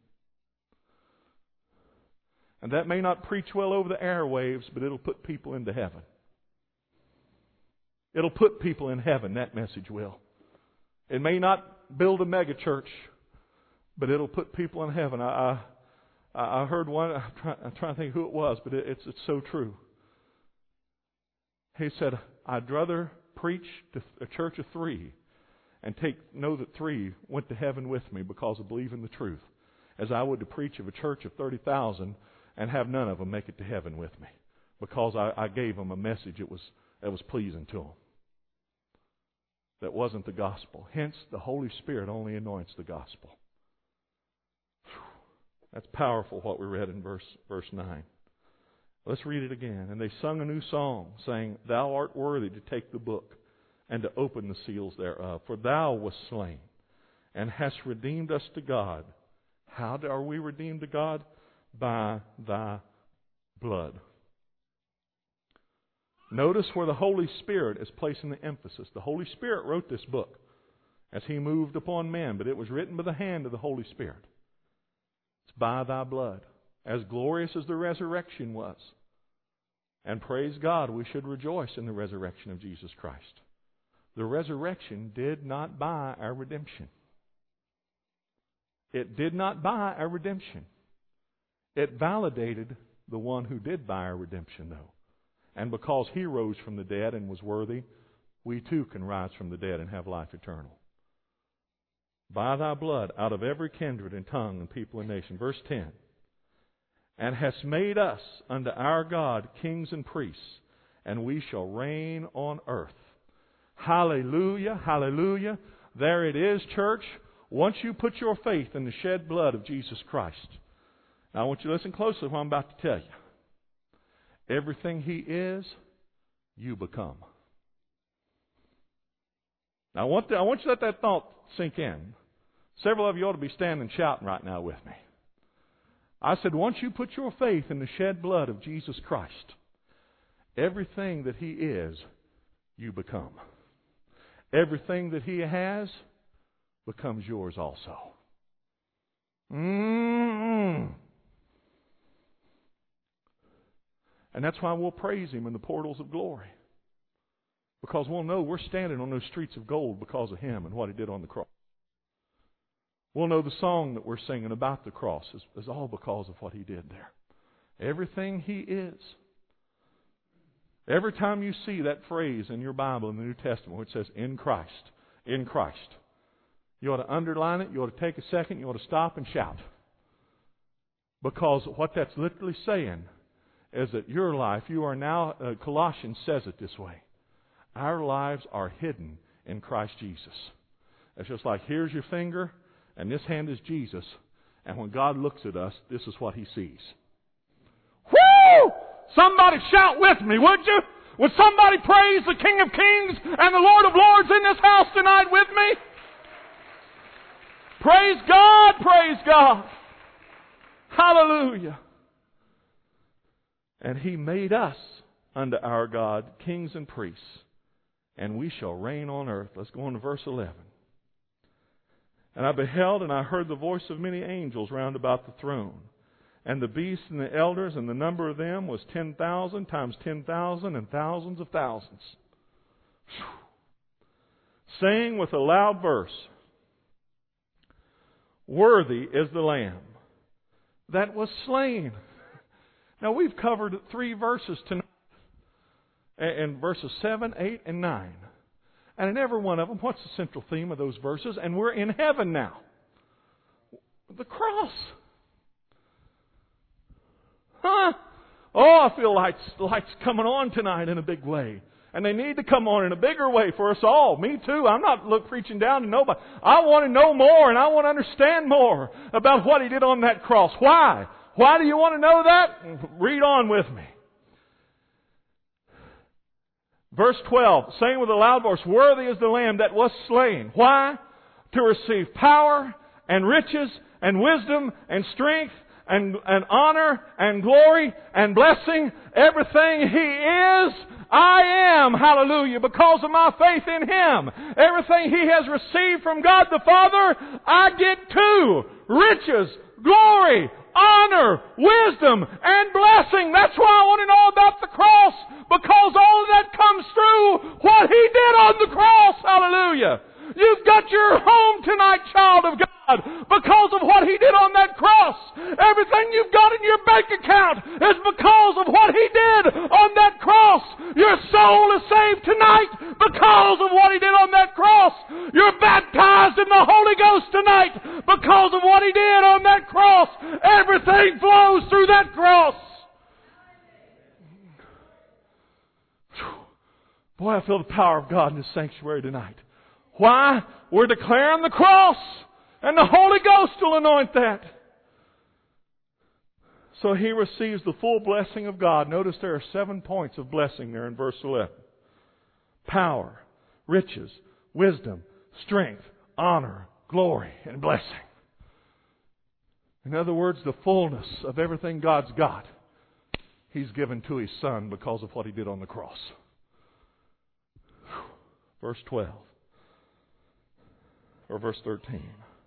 And that may not preach well over the airwaves, but it'll put people into heaven. It'll put people in heaven, that message will. It may not build a mega church, but it'll put people in heaven. I I, I heard one, I'm trying, I'm trying to think who it was, but it, it's, it's so true. He said, I'd rather preach to a church of three and take know that three went to heaven with me because of believing the truth, as I would to preach of a church of thirty thousand and have none of them make it to heaven with me, because I, I gave them a message that was that was pleasing to them. That wasn't the gospel. Hence, the Holy Spirit only anoints the gospel. Whew. That's powerful what we read in verse verse nine. Let's read it again. And they sung a new song, saying, Thou art worthy to take the book and to open the seals thereof. For Thou wast slain and hast redeemed us to God. How are we redeemed to God? By Thy blood. Notice where the Holy Spirit is placing the emphasis. The Holy Spirit wrote this book as He moved upon men, but it was written by the hand of the Holy Spirit. It's by Thy blood. As glorious as the resurrection was. And praise God, we should rejoice in the resurrection of Jesus Christ. The resurrection did not buy our redemption. It did not buy our redemption. It validated the one who did buy our redemption, though. And because He rose from the dead and was worthy, we too can rise from the dead and have life eternal. by thy blood out of every kindred and tongue and people and nation. Verse ten. And hast made us unto our God kings and priests, and we shall reign on earth. Hallelujah, hallelujah. There it is, church. Once you put your faith in the shed blood of Jesus Christ. Now I want you to listen closely to what I'm about to tell you. Everything He is, you become. Now I want, to, I want you to let that thought sink in. Several of you ought to be standing shouting right now with me. I said, once you put your faith in the shed blood of Jesus Christ, everything that He is, you become. Everything that He has becomes yours also. Mm-hmm. And that's why we'll praise Him in the portals of glory. Because we'll know we're standing on those streets of gold because of Him and what He did on the cross. We'll know the song that we're singing about the cross is, is all because of what He did there. Everything He is. Every time you see that phrase in your Bible in the New Testament where it says, in Christ, in Christ, you ought to underline it, you ought to take a second, you ought to stop and shout. Because what that's literally saying is that your life, you are now, uh, Colossians says it this way, our lives are hidden in Christ Jesus. It's just like, here's your finger, and this hand is Jesus, and when God looks at us, this is what He sees. Woo! Somebody shout with me, would you? Would somebody praise the King of Kings and the Lord of Lords in this house tonight with me? Praise God, praise God. Hallelujah. And He made us unto our God kings and priests, and we shall reign on earth. Let's go on to verse eleven. And I beheld, and I heard the voice of many angels round about the throne, and the beasts and the elders, and the number of them was ten thousand times ten thousand and thousands of thousands, saying with a loud voice, worthy is the Lamb that was slain. Now we've covered three verses tonight, in verses seven, eight, and nine. And in every one of them, what's the central theme of those verses? And we're in heaven now. The cross. Huh? Oh, I feel lights, lights coming on tonight in a big way. And they need to come on in a bigger way for us all. Me too. I'm not look, preaching down to nobody. I want to know more and I want to understand more about what He did on that cross. Why? Why do you want to know that? Read on with me. Verse twelve, saying with a loud voice, worthy is the Lamb that was slain. Why? To receive power and riches and wisdom and strength and, and honor and glory and blessing. Everything He is, I am. Hallelujah. Because of my faith in Him. Everything He has received from God the Father, I get too. Riches, glory, honor, wisdom, and blessing. That's why I want to know about the cross. Because all of that comes through what He did on the cross. Hallelujah. You've got your home tonight, child of God, because of what He did on that cross. Everything you've got in your bank account is because of what He did on that cross. Your soul is saved tonight because of what He did on that cross. You're baptized in the Holy Ghost tonight because of what He did on that cross. Everything flows through that cross. Boy, I feel the power of God in this sanctuary tonight. Why? We're declaring the cross, and the Holy Ghost will anoint that. So he receives the full blessing of God. Notice there are seven points of blessing there in verse eleven. Power, riches, wisdom, strength, honor, glory, and blessing. In other words, the fullness of everything God's got, He's given to His Son because of what He did on the cross. Verse twelve. Or verse thirteen.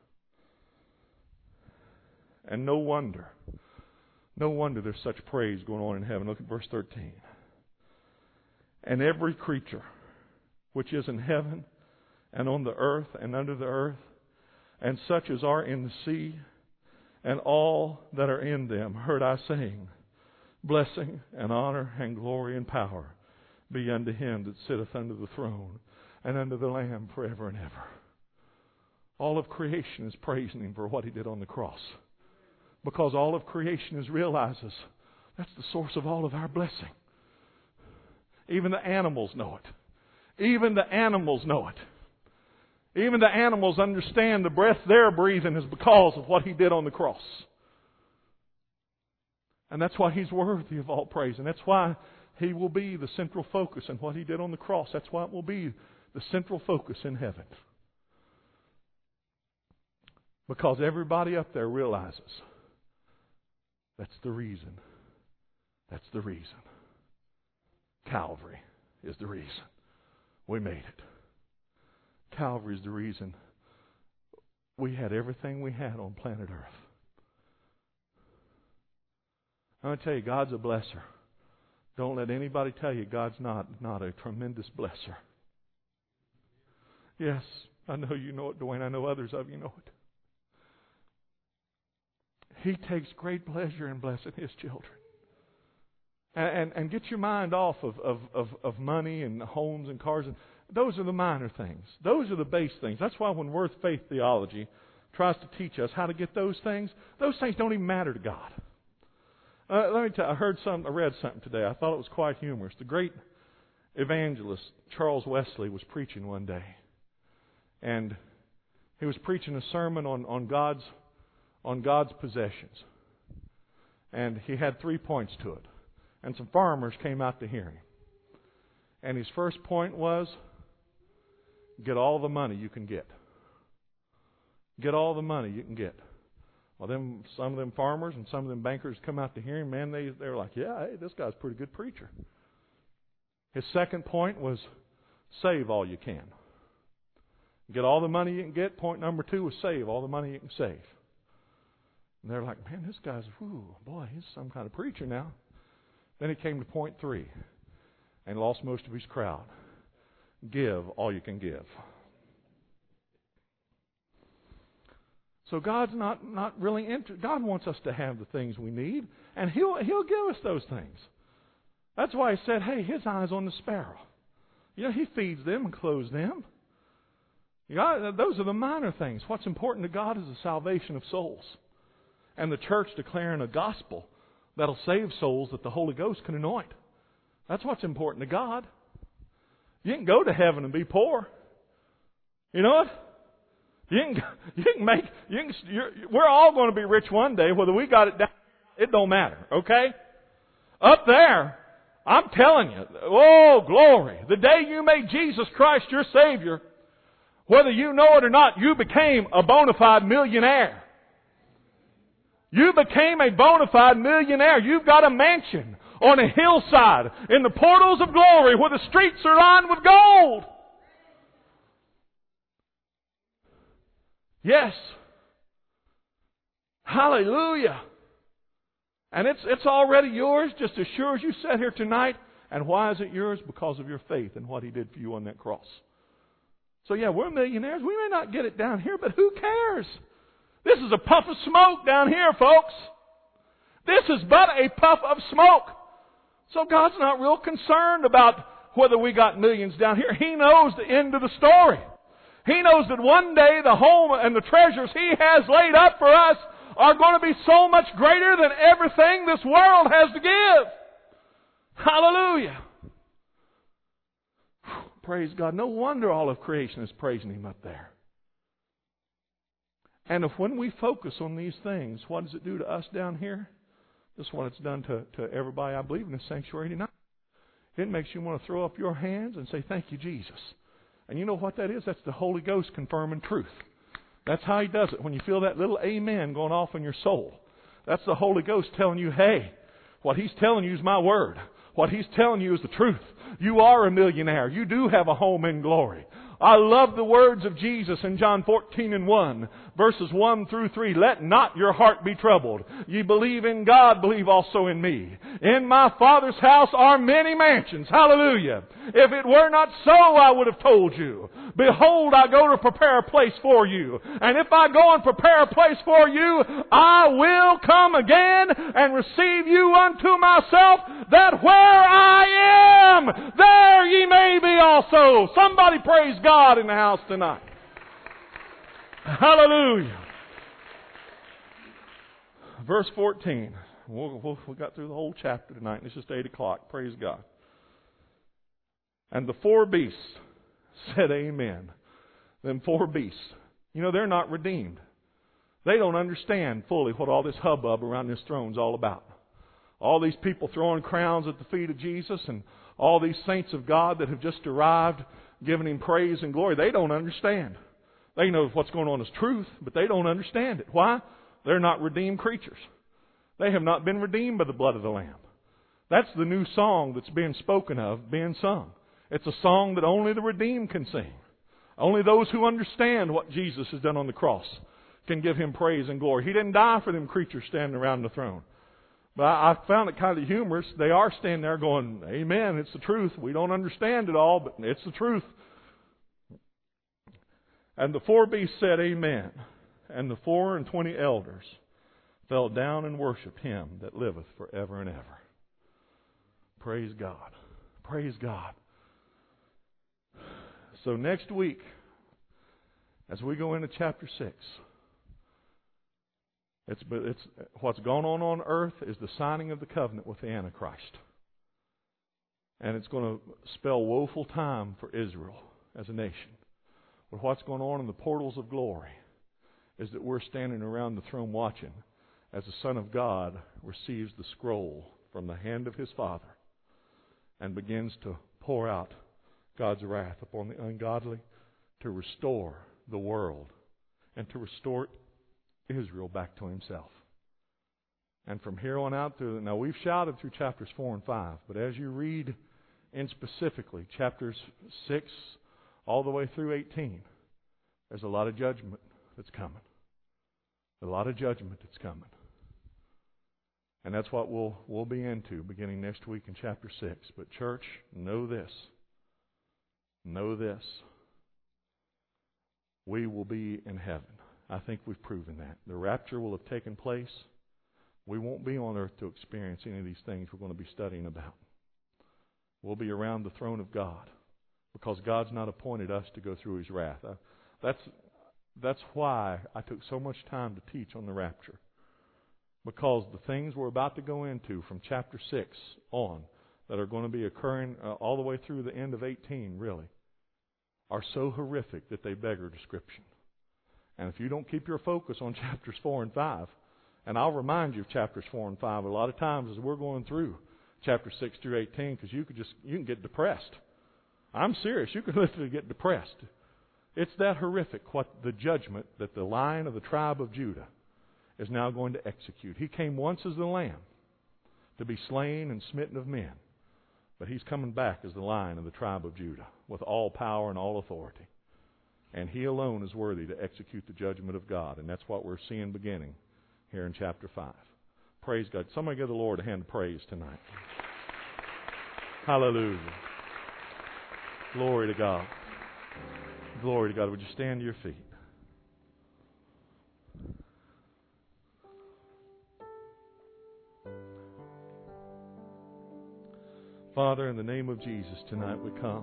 And no wonder. No wonder there's such praise going on in heaven. Look at verse thirteen. And every creature which is in heaven and on the earth and under the earth, and such as are in the sea, and all that are in them, heard I saying, blessing and honor and glory and power be unto Him that sitteth under the throne and unto the Lamb forever and ever. All of creation is praising Him for what He did on the cross. Because all of creation is realizes that's the source of all of our blessing. Even the animals know it. Even the animals know it. Even the animals understand the breath they're breathing is because of what He did on the cross. And that's why He's worthy of all praise. And that's why He will be the central focus in what He did on the cross. That's why it will be the central focus in heaven. Because everybody up there realizes that's the reason. That's the reason. Calvary is the reason we made it. Calvary is the reason we had everything we had on planet Earth. I'm going to tell you, God's a blesser. Don't let anybody tell you God's not, not a tremendous blesser. Yes, I know you know it, Dwayne. I know others of you know it. He takes great pleasure in blessing His children. And, and, and get your mind off of, of, of, of money and homes and cars. And those are the minor things. Those are the base things. That's why when Worth Faith Theology tries to teach us how to get those things, those things don't even matter to God. Uh, let me tell you, I heard some, I read something today. I thought it was quite humorous. The great evangelist Charles Wesley was preaching one day. And he was preaching a sermon on, on God's on God's possessions. And he had three points to it. And some farmers came out to hear him. And his first point was, get all the money you can get. Get all the money you can get. Well, them, some of them farmers and some of them bankers come out to hear him. Man, they, they're like, yeah, hey, this guy's a pretty good preacher. His second point was, save all you can. Get all the money you can get. Point number two was save all the money you can save. And they're like, man, this guy's, whew, boy, he's some kind of preacher now. Then he came to point three and lost most of his crowd. Give all you can give. So God's not, not really interested. God wants us to have the things we need, and He'll He'll give us those things. That's why He said, hey, His eye's on the sparrow. You know, He feeds them and clothes them. You know, those are the minor things. What's important to God is the salvation of souls. And the church declaring a gospel that'll save souls that the Holy Ghost can anoint. That's what's important to God. You can go to heaven and be poor. You know what? You can, you can make, you can, you're, we're all going to be rich one day, whether we got it down, it don't matter, okay? Up there, I'm telling you, oh, glory. The day you made Jesus Christ your Savior, whether you know it or not, you became a bona fide millionaire. You became a bona fide millionaire. You've got a mansion on a hillside in the portals of glory where the streets are lined with gold. Yes. Hallelujah. And it's it's already yours just as sure as you sat here tonight. And why is it yours? Because of your faith in what He did for you on that cross. So yeah, we're millionaires. We may not get it down here, but who cares? This is a puff of smoke down here, folks. This is but a puff of smoke. So God's not real concerned about whether we got millions down here. He knows the end of the story. He knows that one day the home and the treasures He has laid up for us are going to be so much greater than everything this world has to give. Hallelujah. Praise God. No wonder all of creation is praising Him up there. And if when we focus on these things, what does it do to us down here? This is what it's done to, to everybody I believe in this sanctuary tonight. It makes you want to throw up your hands and say, thank you, Jesus. And you know what that is? That's the Holy Ghost confirming truth. That's how He does it. When you feel that little amen going off in your soul, that's the Holy Ghost telling you, hey, what He's telling you is my word. What He's telling you is the truth. You are a millionaire. You do have a home in glory. I love the words of Jesus in John fourteen and one, verses one through three. Let not your heart be troubled. Ye believe in God, believe also in me. In my Father's house are many mansions. Hallelujah. If it were not so, I would have told you. Behold, I go to prepare a place for you. And if I go and prepare a place for you, I will come again and receive you unto myself, that where I am, there ye may be also. Somebody praise God in the house tonight. Hallelujah. Verse fourteen. We'll, we'll, we got through the whole chapter tonight, and it's just eight o'clock. Praise God. And the four beasts said amen. Them four beasts. You know, they're not redeemed. They don't understand fully what all this hubbub around this throne's all about. All these people throwing crowns at the feet of Jesus and all these saints of God that have just arrived giving Him praise and glory. They don't understand. They know what's going on is truth, but they don't understand it. Why? They're not redeemed creatures. They have not been redeemed by the blood of the Lamb. That's the new song that's being spoken of, being sung. It's a song that only the redeemed can sing. Only those who understand what Jesus has done on the cross can give Him praise and glory. He didn't die for them creatures standing around the throne. But I, I found it kind of humorous. They are standing there going, amen, it's the truth. We don't understand it all, but it's the truth. And the four beasts said, amen. And the four and twenty elders fell down and worshipped Him that liveth forever and ever. Praise God. Praise God. So next week, as we go into chapter six, it's, it's what's gone on on earth is the signing of the covenant with the Antichrist. And it's going to spell woeful time for Israel as a nation. But what's going on in the portals of glory is that we're standing around the throne watching as the Son of God receives the scroll from the hand of His Father and begins to pour out God's wrath upon the ungodly to restore the world and to restore Israel back to Himself. And from here on out through, now we've shouted through chapters four and five, but as you read in specifically chapters six all the way through eighteen, there's a lot of judgment that's coming. A lot of judgment that's coming. And that's what we'll we'll be into beginning next week in chapter six. But church, know this. Know this. We will be in heaven. I think we've proven that. The rapture will have taken place. We won't be on earth to experience any of these things we're going to be studying about. We'll be around the throne of God because God's not appointed us to go through His wrath. I, that's, that's why I took so much time to teach on the rapture. Because the things we're about to go into from chapter six on that are going to be occurring uh, all the way through the end of eighteen, really, are so horrific that they beggar description. And if you don't keep your focus on chapters four and five, and I'll remind you of chapters four and five a lot of times as we're going through chapter six through eighteen, because you could just you can get depressed. I'm serious. You can literally get depressed. It's that horrific what the judgment that the Lion of the tribe of Judah is now going to execute. He came once as the Lamb to be slain and smitten of men. But He's coming back as the Lion of the tribe of Judah with all power and all authority. And He alone is worthy to execute the judgment of God. And that's what we're seeing beginning here in chapter five. Praise God. Somebody give the Lord a hand of praise tonight. Hallelujah. Glory to God. Glory to God. Would you stand to your feet? Father, in the name of Jesus, tonight we come.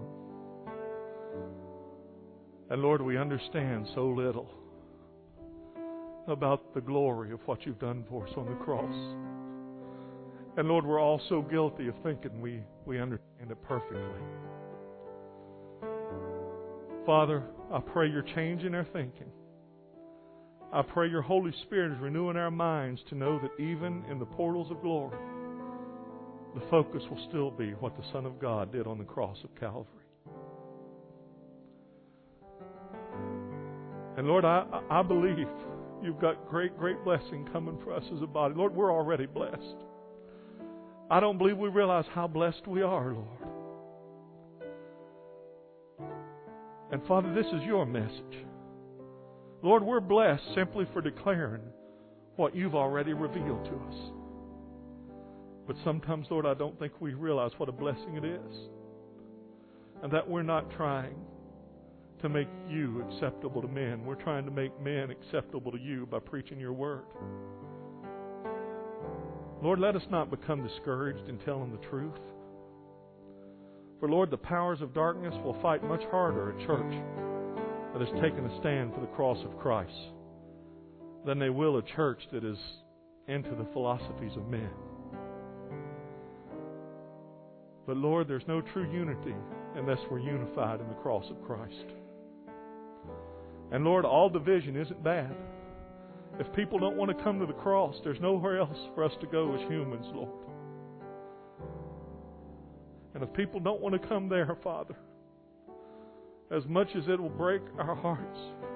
And Lord, we understand so little about the glory of what You've done for us on the cross. And Lord, we're all so guilty of thinking we, we understand it perfectly. Father, I pray You're changing our thinking. I pray Your Holy Spirit is renewing our minds to know that even in the portals of glory, the focus will still be what the Son of God did on the cross of Calvary. And Lord, I, I believe You've got great, great blessing coming for us as a body. Lord, we're already blessed. I don't believe we realize how blessed we are, Lord. And Father, this is Your message. Lord, we're blessed simply for declaring what You've already revealed to us. But sometimes, Lord, I don't think we realize what a blessing it is. And that we're not trying to make You acceptable to men. We're trying to make men acceptable to You by preaching Your word. Lord, let us not become discouraged in telling the truth. For, Lord, the powers of darkness will fight much harder at church that has taken a stand for the cross of Christ than they will a church that is into the philosophies of men. But Lord, there's no true unity unless we're unified in the cross of Christ. And Lord, all division isn't bad. If people don't want to come to the cross, there's nowhere else for us to go as humans, Lord. And if people don't want to come there, Father, as much as it will break our hearts,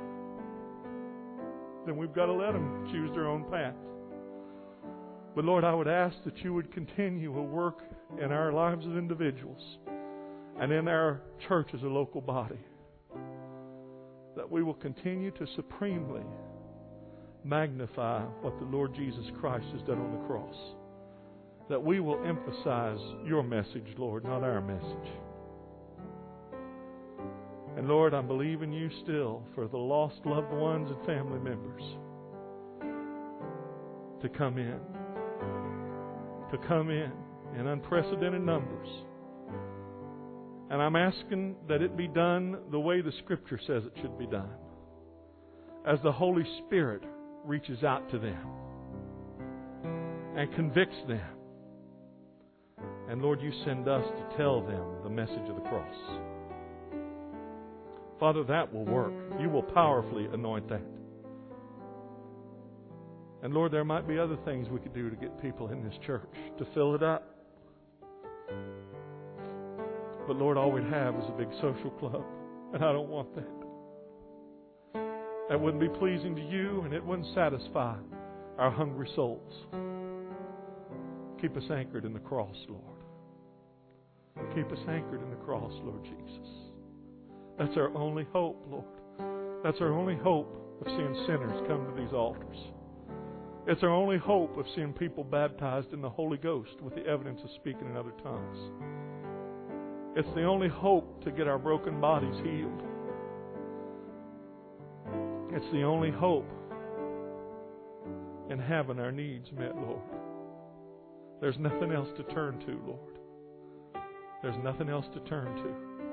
then we've got to let them choose their own path. But Lord, I would ask that you would continue a work in our lives as individuals and in our church as a local body, that we will continue to supremely magnify what the Lord Jesus Christ has done on the cross, that we will emphasize your message, Lord, not our message. And Lord, I believe in you still for the lost loved ones and family members to come in, to come in in unprecedented numbers. And I'm asking that it be done the way the Scripture says it should be done, as the Holy Spirit reaches out to them and convicts them. And Lord, you send us to tell them the message of the cross. Father, that will work. You will powerfully anoint that. And Lord, there might be other things we could do to get people in this church, to fill it up. But Lord, all we'd have is a big social club, and I don't want that. That wouldn't be pleasing to you, and it wouldn't satisfy our hungry souls. Keep us anchored in the cross, Lord. Keep us anchored in the cross, Lord Jesus. That's our only hope, Lord. That's our only hope of seeing sinners come to these altars. It's our only hope of seeing people baptized in the Holy Ghost with the evidence of speaking in other tongues. It's the only hope to get our broken bodies healed. It's the only hope in having our needs met, Lord. There's nothing else to turn to, Lord. There's nothing else to turn to.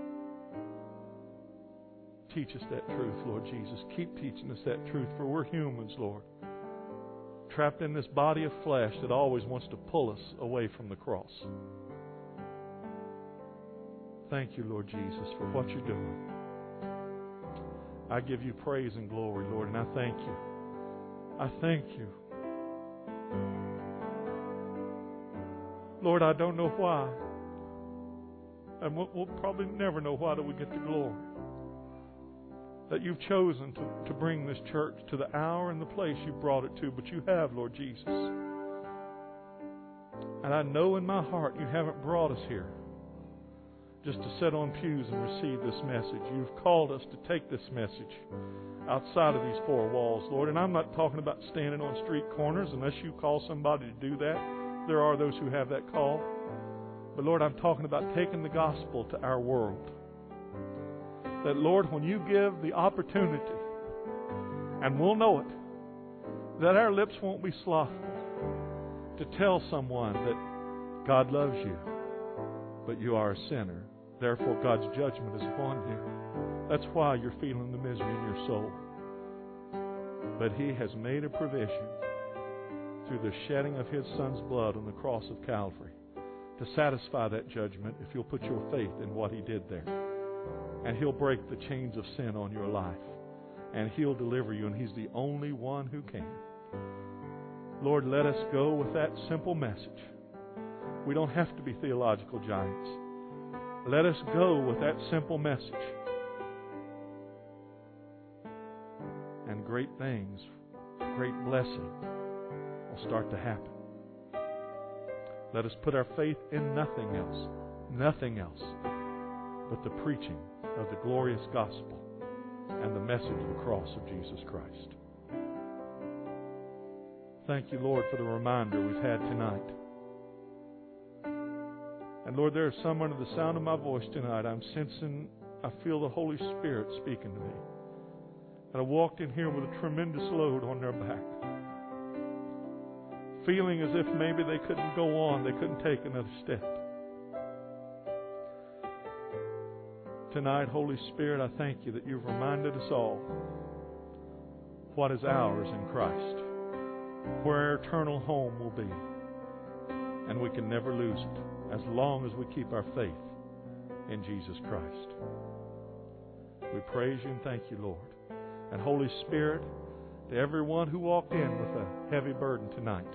Teach us that truth, Lord Jesus. Keep teaching us that truth, for we're humans, Lord, trapped in this body of flesh that always wants to pull us away from the cross. Thank you, Lord Jesus, for what you're doing. I give you praise and glory, Lord, and I thank you. I thank you. Lord, I don't know why, and we'll, we'll probably never know why till we get to glory, that you've chosen to, to bring this church to the hour and the place you brought it to, but you have, Lord Jesus. And I know in my heart you haven't brought us here just to sit on pews and receive this message. You've called us to take this message outside of these four walls, Lord. And I'm not talking about standing on street corners unless you call somebody to do that. There are those who have that call. But Lord, I'm talking about taking the gospel to our world. That, Lord, when you give the opportunity, and we'll know it, that our lips won't be slothful to tell someone that God loves you, but you are a sinner. Therefore, God's judgment is upon you. That's why you're feeling the misery in your soul. But He has made a provision through the shedding of His Son's blood on the cross of Calvary to satisfy that judgment if you'll put your faith in what He did there. And He'll break the chains of sin on your life. And He'll deliver you, and He's the only one who can. Lord, let us go with that simple message. We don't have to be theological giants. Let us go with that simple message. And great things, great blessing will start to happen. Let us put our faith in nothing else, nothing else but the preaching of the glorious gospel and the message of the cross of Jesus Christ. Thank you, Lord, for the reminder we've had tonight. And Lord, there are some under the sound of my voice tonight. I'm sensing, I feel the Holy Spirit speaking to me. And I walked in here with a tremendous load on their back, feeling as if maybe they couldn't go on, they couldn't take another step. tonight, Holy Spirit, I thank you that you've reminded us all what is ours in Christ, where our eternal home will be. And we can never lose it as long as we keep our faith in Jesus Christ. We praise you and thank you, Lord. And Holy Spirit, to everyone who walked in with a heavy burden tonight,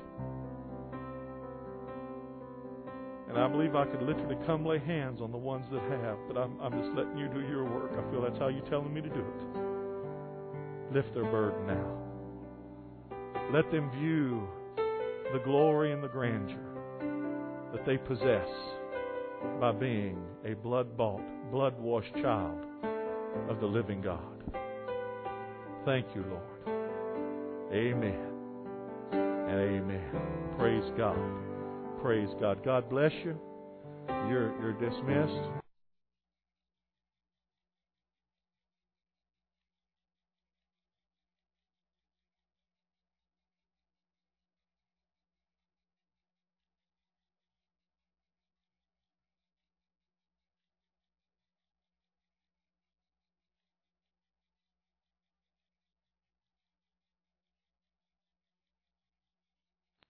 and I believe I could literally come lay hands on the ones that have, but I'm, I'm just letting you do your work. I feel that's how you're telling me to do it. Lift their burden now. Let them view the glory and the grandeur that they possess by being a blood-bought, blood-washed child of the living God. Thank you, Lord. Amen and amen. Praise God. Praise God. God bless you. You're, you're dismissed.